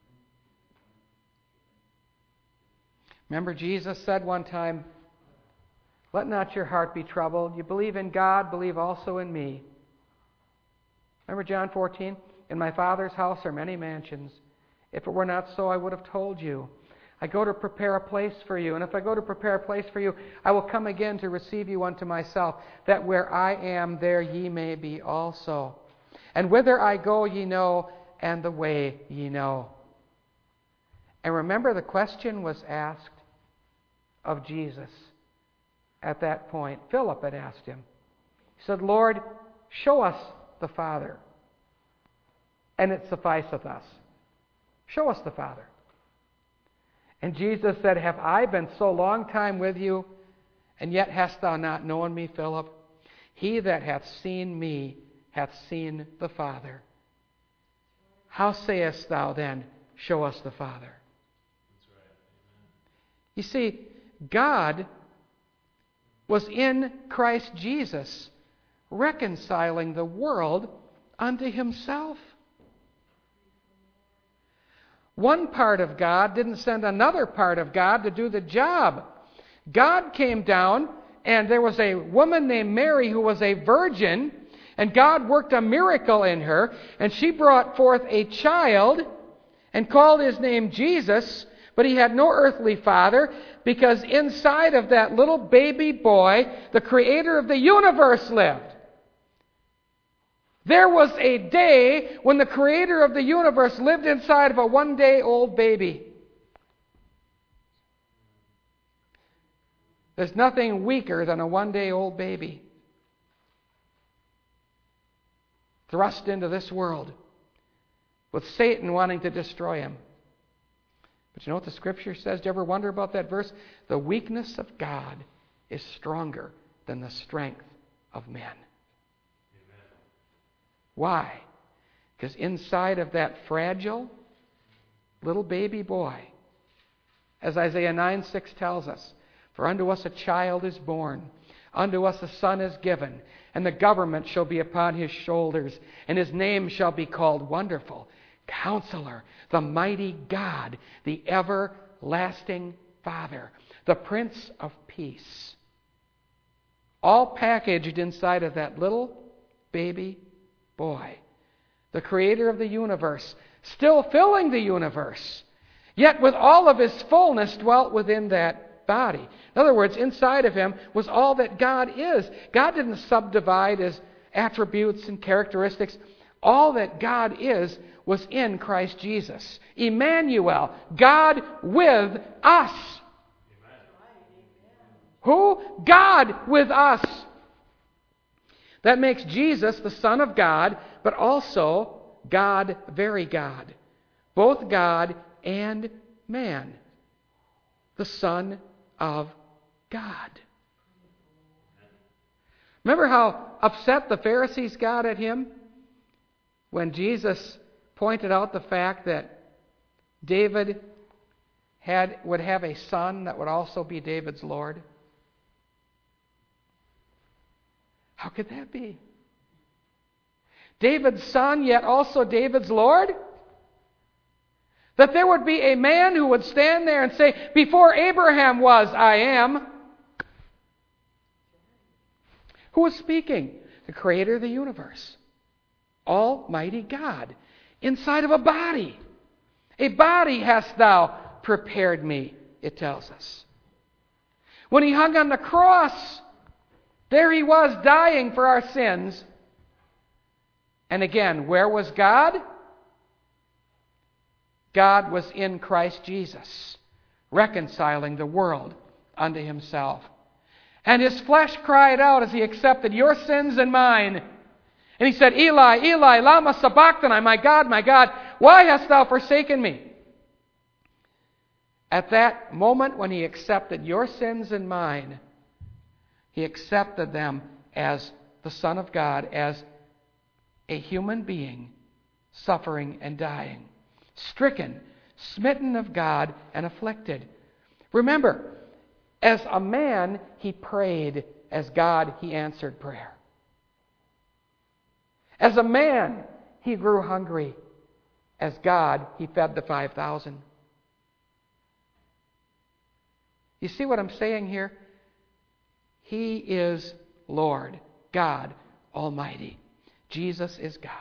Remember, Jesus said one time, let not your heart be troubled. You believe in God, believe also in me. Remember John fourteen? In my Father's house are many mansions. If it were not so, I would have told you. I go to prepare a place for you. And if I go to prepare a place for you, I will come again to receive you unto myself, that where I am, there ye may be also. And whither I go ye know, and the way ye know. And remember, the question was asked of Jesus at that point. Philip had asked him. He said, Lord, show us the Father, and it sufficeth us. Show us the Father. And Jesus said, have I been so long time with you, and yet hast thou not known me, Philip? He that hath seen me hath seen the Father. How sayest thou then, show us the Father? That's right. Amen. You see, God was in Christ Jesus, reconciling the world unto Himself. One part of God didn't send another part of God to do the job. God came down, and there was a woman named Mary who was a virgin, and God worked a miracle in her, and she brought forth a child and called His name Jesus, but He had no earthly father, because inside of that little baby boy, the Creator of the universe lived. There was a day when the Creator of the universe lived inside of a one-day-old baby. There's nothing weaker than a one-day-old baby thrust into this world with Satan wanting to destroy him. But you know what the Scripture says? Do you ever wonder about that verse? The weakness of God is stronger than the strength of men. Amen. Why? Because inside of that fragile little baby boy, as Isaiah nine six tells us, for unto us a child is born, unto us a son is given, and the government shall be upon his shoulders, and his name shall be called Wonderful, Counselor, the Mighty God, the Everlasting Father, the Prince of Peace. All packaged inside of that little baby boy. The Creator of the universe, still filling the universe, yet with all of His fullness dwelt within that body. In other words, inside of Him was all that God is. God didn't subdivide His attributes and characteristics. All that God is was in Christ Jesus. Emmanuel, God with us. Amen. Who? God with us. That makes Jesus the Son of God, but also God, very God. Both God and man. The Son of God. Remember how upset the Pharisees got at Him when Jesus pointed out the fact that David had would have a son that would also be David's Lord? How could that be? David's son, yet also David's Lord? That there would be a man who would stand there and say, before Abraham was, I am. Who was speaking? The Creator of the universe. Almighty God. Inside of a body. A body hast thou prepared me, it tells us. When He hung on the cross, there He was dying for our sins. And again, where was God? God was in Christ Jesus, reconciling the world unto Himself. And His flesh cried out as He accepted your sins and mine. And He said, Eli, Eli, lama sabachthani, my God, my God, why hast thou forsaken me? At that moment when He accepted your sins and mine, He accepted them as the Son of God, as a human being suffering and dying, stricken, smitten of God, and afflicted. Remember, as a man, He prayed. As God, He answered prayer. As a man, He grew hungry. As God, He fed the five thousand. You see what I'm saying here? He is Lord, God Almighty. Jesus is God.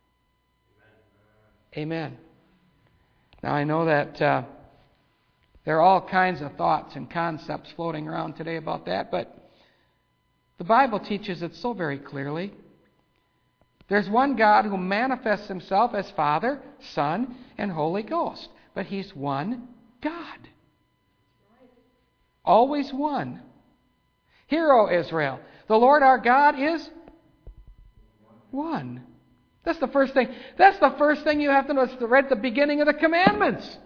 Amen. Now I know that uh, there are all kinds of thoughts and concepts floating around today about that, but the Bible teaches it so very clearly. There's one God who manifests Himself as Father, Son, and Holy Ghost. But He's one God. Always one. Hear, O Israel, the Lord our God is one. That's the first thing. That's the first thing you have to know. It's right at the beginning of the commandments.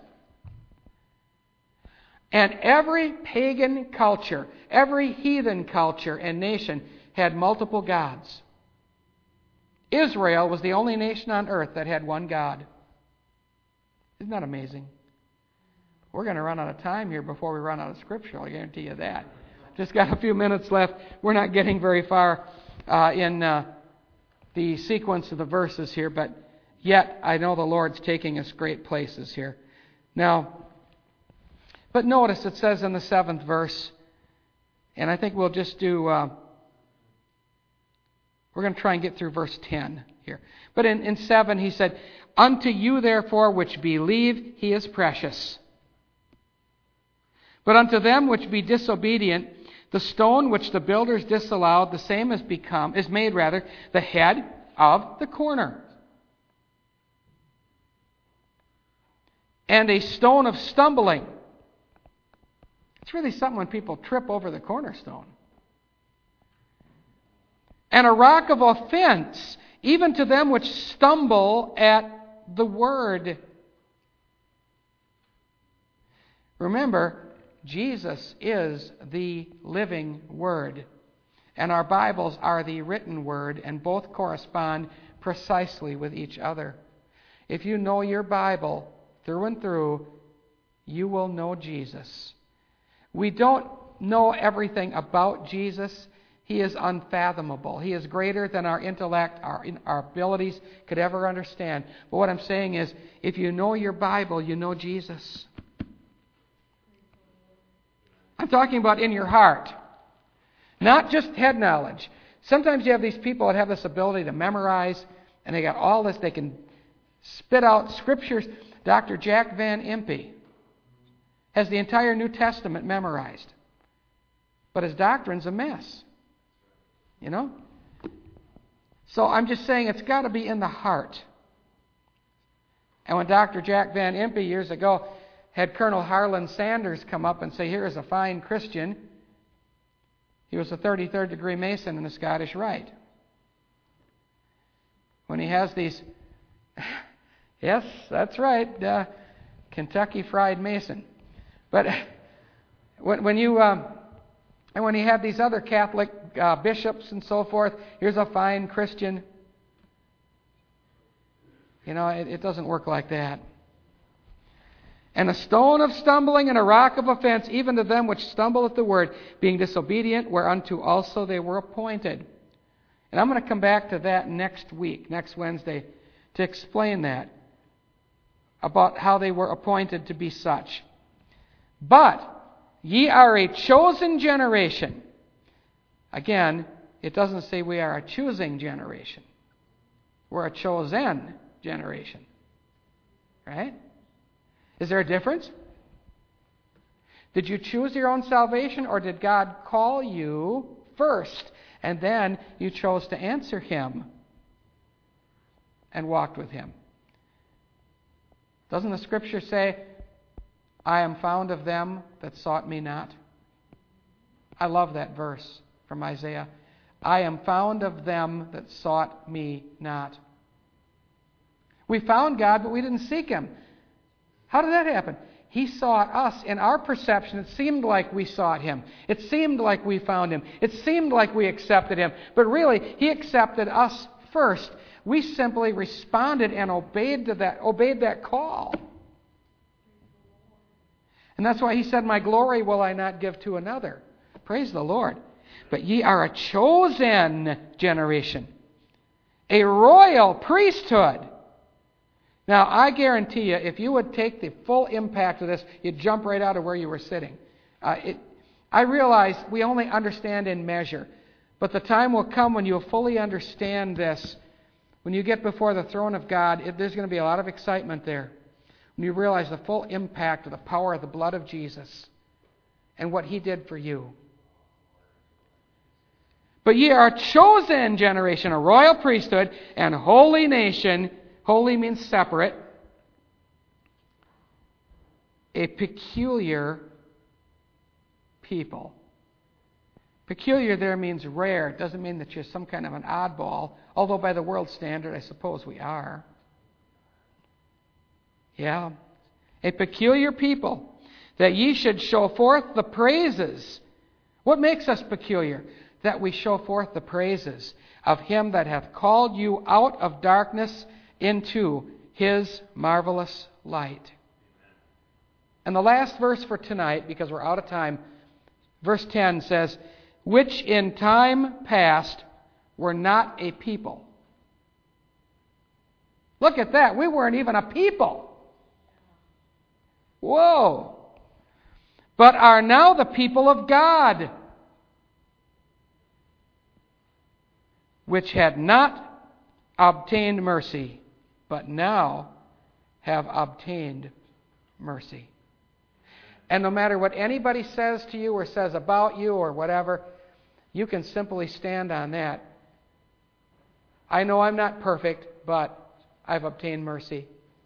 And every pagan culture, every heathen culture and nation had multiple gods. Israel was the only nation on earth that had one God. Isn't that amazing? We're going to run out of time here before we run out of Scripture. I guarantee you that. Just got a few minutes left. We're not getting very far uh, in uh, the sequence of the verses here, but yet I know the Lord's taking us great places here. Now, but notice it says in the seventh verse, and I think we'll just do... Uh, We're going to try and get through verse ten here. But in, in seven, he said, Unto you, therefore, which believe, He is precious. But unto them which be disobedient, the stone which the builders disallowed, the same is become, is made rather, the head of the corner. And a stone of stumbling. It's really something when people trip over the cornerstone. And a rock of offense, even to them which stumble at the word. Remember, Jesus is the living Word, and our Bibles are the written Word, and both correspond precisely with each other. If you know your Bible through and through, you will know Jesus. We don't know everything about Jesus. He is unfathomable. He is greater than our intellect, our, our abilities could ever understand. But what I'm saying is, if you know your Bible, you know Jesus. I'm talking about in your heart, not just head knowledge. Sometimes you have these people that have this ability to memorize, and they got all this, they can spit out scriptures. Doctor Jack Van Impe has the entire New Testament memorized, but his doctrine's a mess. You know? So I'm just saying it's got to be in the heart. And when Doctor Jack Van Impe years ago had Colonel Harlan Sanders come up and say, here is a fine Christian, he was a thirty-third degree Mason in the Scottish Rite. When he has these, yes, that's right, uh, Kentucky Fried Mason. But when, when you, um, and when he had these other Catholic uh, bishops and so forth, here's a fine Christian. You know, it, it doesn't work like that. And a stone of stumbling and a rock of offense, even to them which stumble at the word, being disobedient, whereunto also they were appointed. And I'm going to come back to that next week, next Wednesday, to explain that, about how they were appointed to be such. But ye are a chosen generation. Again, it doesn't say we are a choosing generation. We're a chosen generation. Right? Is there a difference? Did you choose your own salvation, or did God call you first, and then you chose to answer Him and walked with Him? Doesn't the Scripture say, I am found of them that sought me not? I love that verse from Isaiah. I am found of them that sought me not. We found God, but we didn't seek Him. How did that happen? He sought us. In our perception, it seemed like we sought Him. It seemed like we found Him. It seemed like we accepted Him. But really, He accepted us first. We simply responded and obeyed to that, obeyed that call. And that's why He said, my glory will I not give to another. Praise the Lord. But ye are a chosen generation, a royal priesthood. Now, I guarantee you, if you would take the full impact of this, you'd jump right out of where you were sitting. Uh, it, I realize we only understand in measure, but the time will come when you'll fully understand this. When you get before the throne of God, it, there's going to be a lot of excitement there. When you realize the full impact of the power of the blood of Jesus and what He did for you. But ye are a chosen generation, a royal priesthood, and holy nation. Holy means separate. A peculiar people. Peculiar there means rare. It doesn't mean that you're some kind of an oddball, although by the world standard, I suppose we are. Yeah. A peculiar people, that ye should show forth the praises. What makes us peculiar? That we show forth the praises of Him that hath called you out of darkness into His marvelous light. And the last verse for tonight, because we're out of time, verse ten says, which in time past were not a people. Look at that. We weren't even a people. Whoa. But are now the people of God, which had not obtained mercy, but now have obtained mercy. And no matter what anybody says to you or says about you or whatever, you can simply stand on that. I know I'm not perfect, but I've obtained mercy.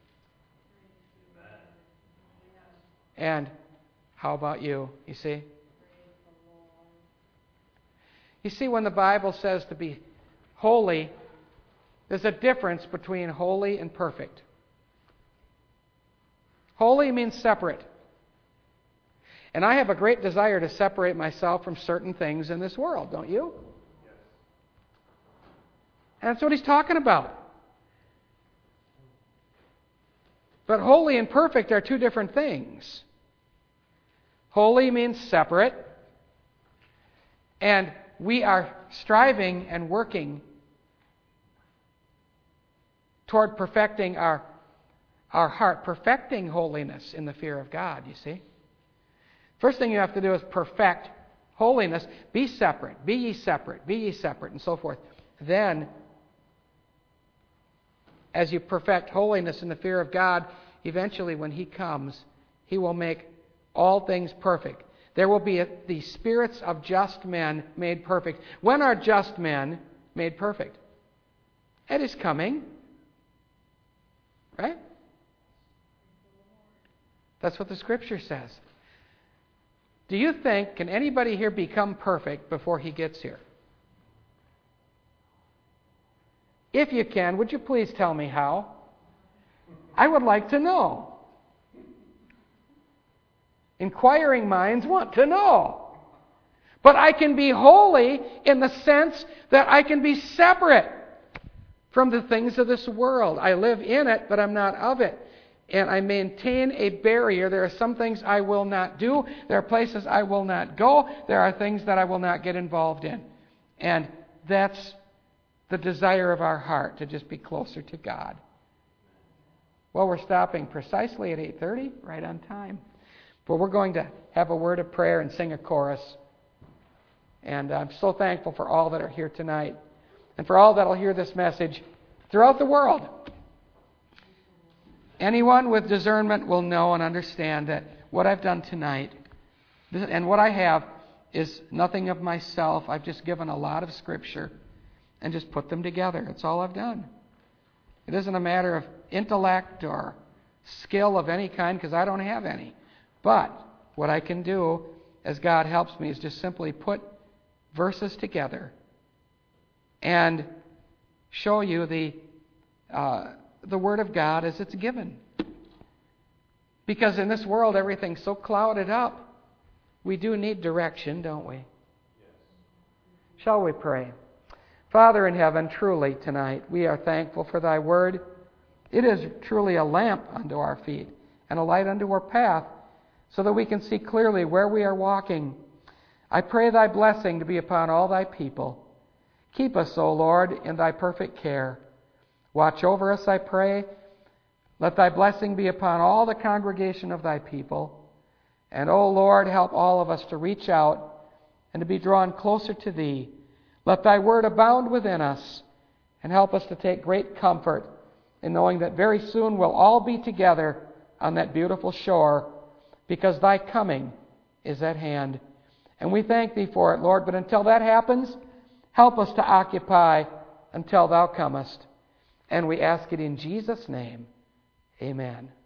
And how about you? You see? You see, when the Bible says to be holy, there's a difference between holy and perfect. Holy means separate. And I have a great desire to separate myself from certain things in this world, don't you? And that's what he's talking about. But holy and perfect are two different things. Holy means separate. And we are striving and working toward perfecting our, our heart, perfecting holiness in the fear of God, you see. First thing you have to do is perfect holiness. Be separate. Be ye separate. Be ye separate, and so forth. Then, as you perfect holiness in the fear of God, eventually when He comes, He will make all things perfect. There will be a, the spirits of just men made perfect. When are just men made perfect? At His coming. Right? That's what the Scripture says. Do you think, can anybody here become perfect before He gets here? If you can, would you please tell me how? I would like to know. Inquiring minds want to know. But I can be holy in the sense that I can be separate from the things of this world. I live in it, but I'm not of it. And I maintain a barrier. There are some things I will not do. There are places I will not go. There are things that I will not get involved in. And that's the desire of our heart, to just be closer to God. Well, we're stopping precisely at eight thirty, right on time. But we're going to have a word of prayer and sing a chorus. And I'm so thankful for all that are here tonight, and for all that will hear this message throughout the world. Anyone with discernment will know and understand that what I've done tonight, and what I have, is nothing of myself. I've just given a lot of Scripture and just put them together. That's all I've done. It isn't a matter of intellect or skill of any kind, because I don't have any. But what I can do, as God helps me, is just simply put verses together and show you the uh, the Word of God as it's given. Because in this world, everything's so clouded up. We do need direction, don't we? Yes. Shall we pray? Father in heaven, truly tonight, we are thankful for Thy Word. It is truly a lamp unto our feet and a light unto our path, so that we can see clearly where we are walking. I pray Thy blessing to be upon all Thy people. Keep us, O Lord, in Thy perfect care. Watch over us, I pray. Let Thy blessing be upon all the congregation of Thy people. And, O Lord, help all of us to reach out and to be drawn closer to Thee. Let Thy Word abound within us, and help us to take great comfort in knowing that very soon we'll all be together on that beautiful shore, because Thy coming is at hand. And we thank Thee for it, Lord. But until that happens, help us to occupy until Thou comest. And we ask it in Jesus' name. Amen.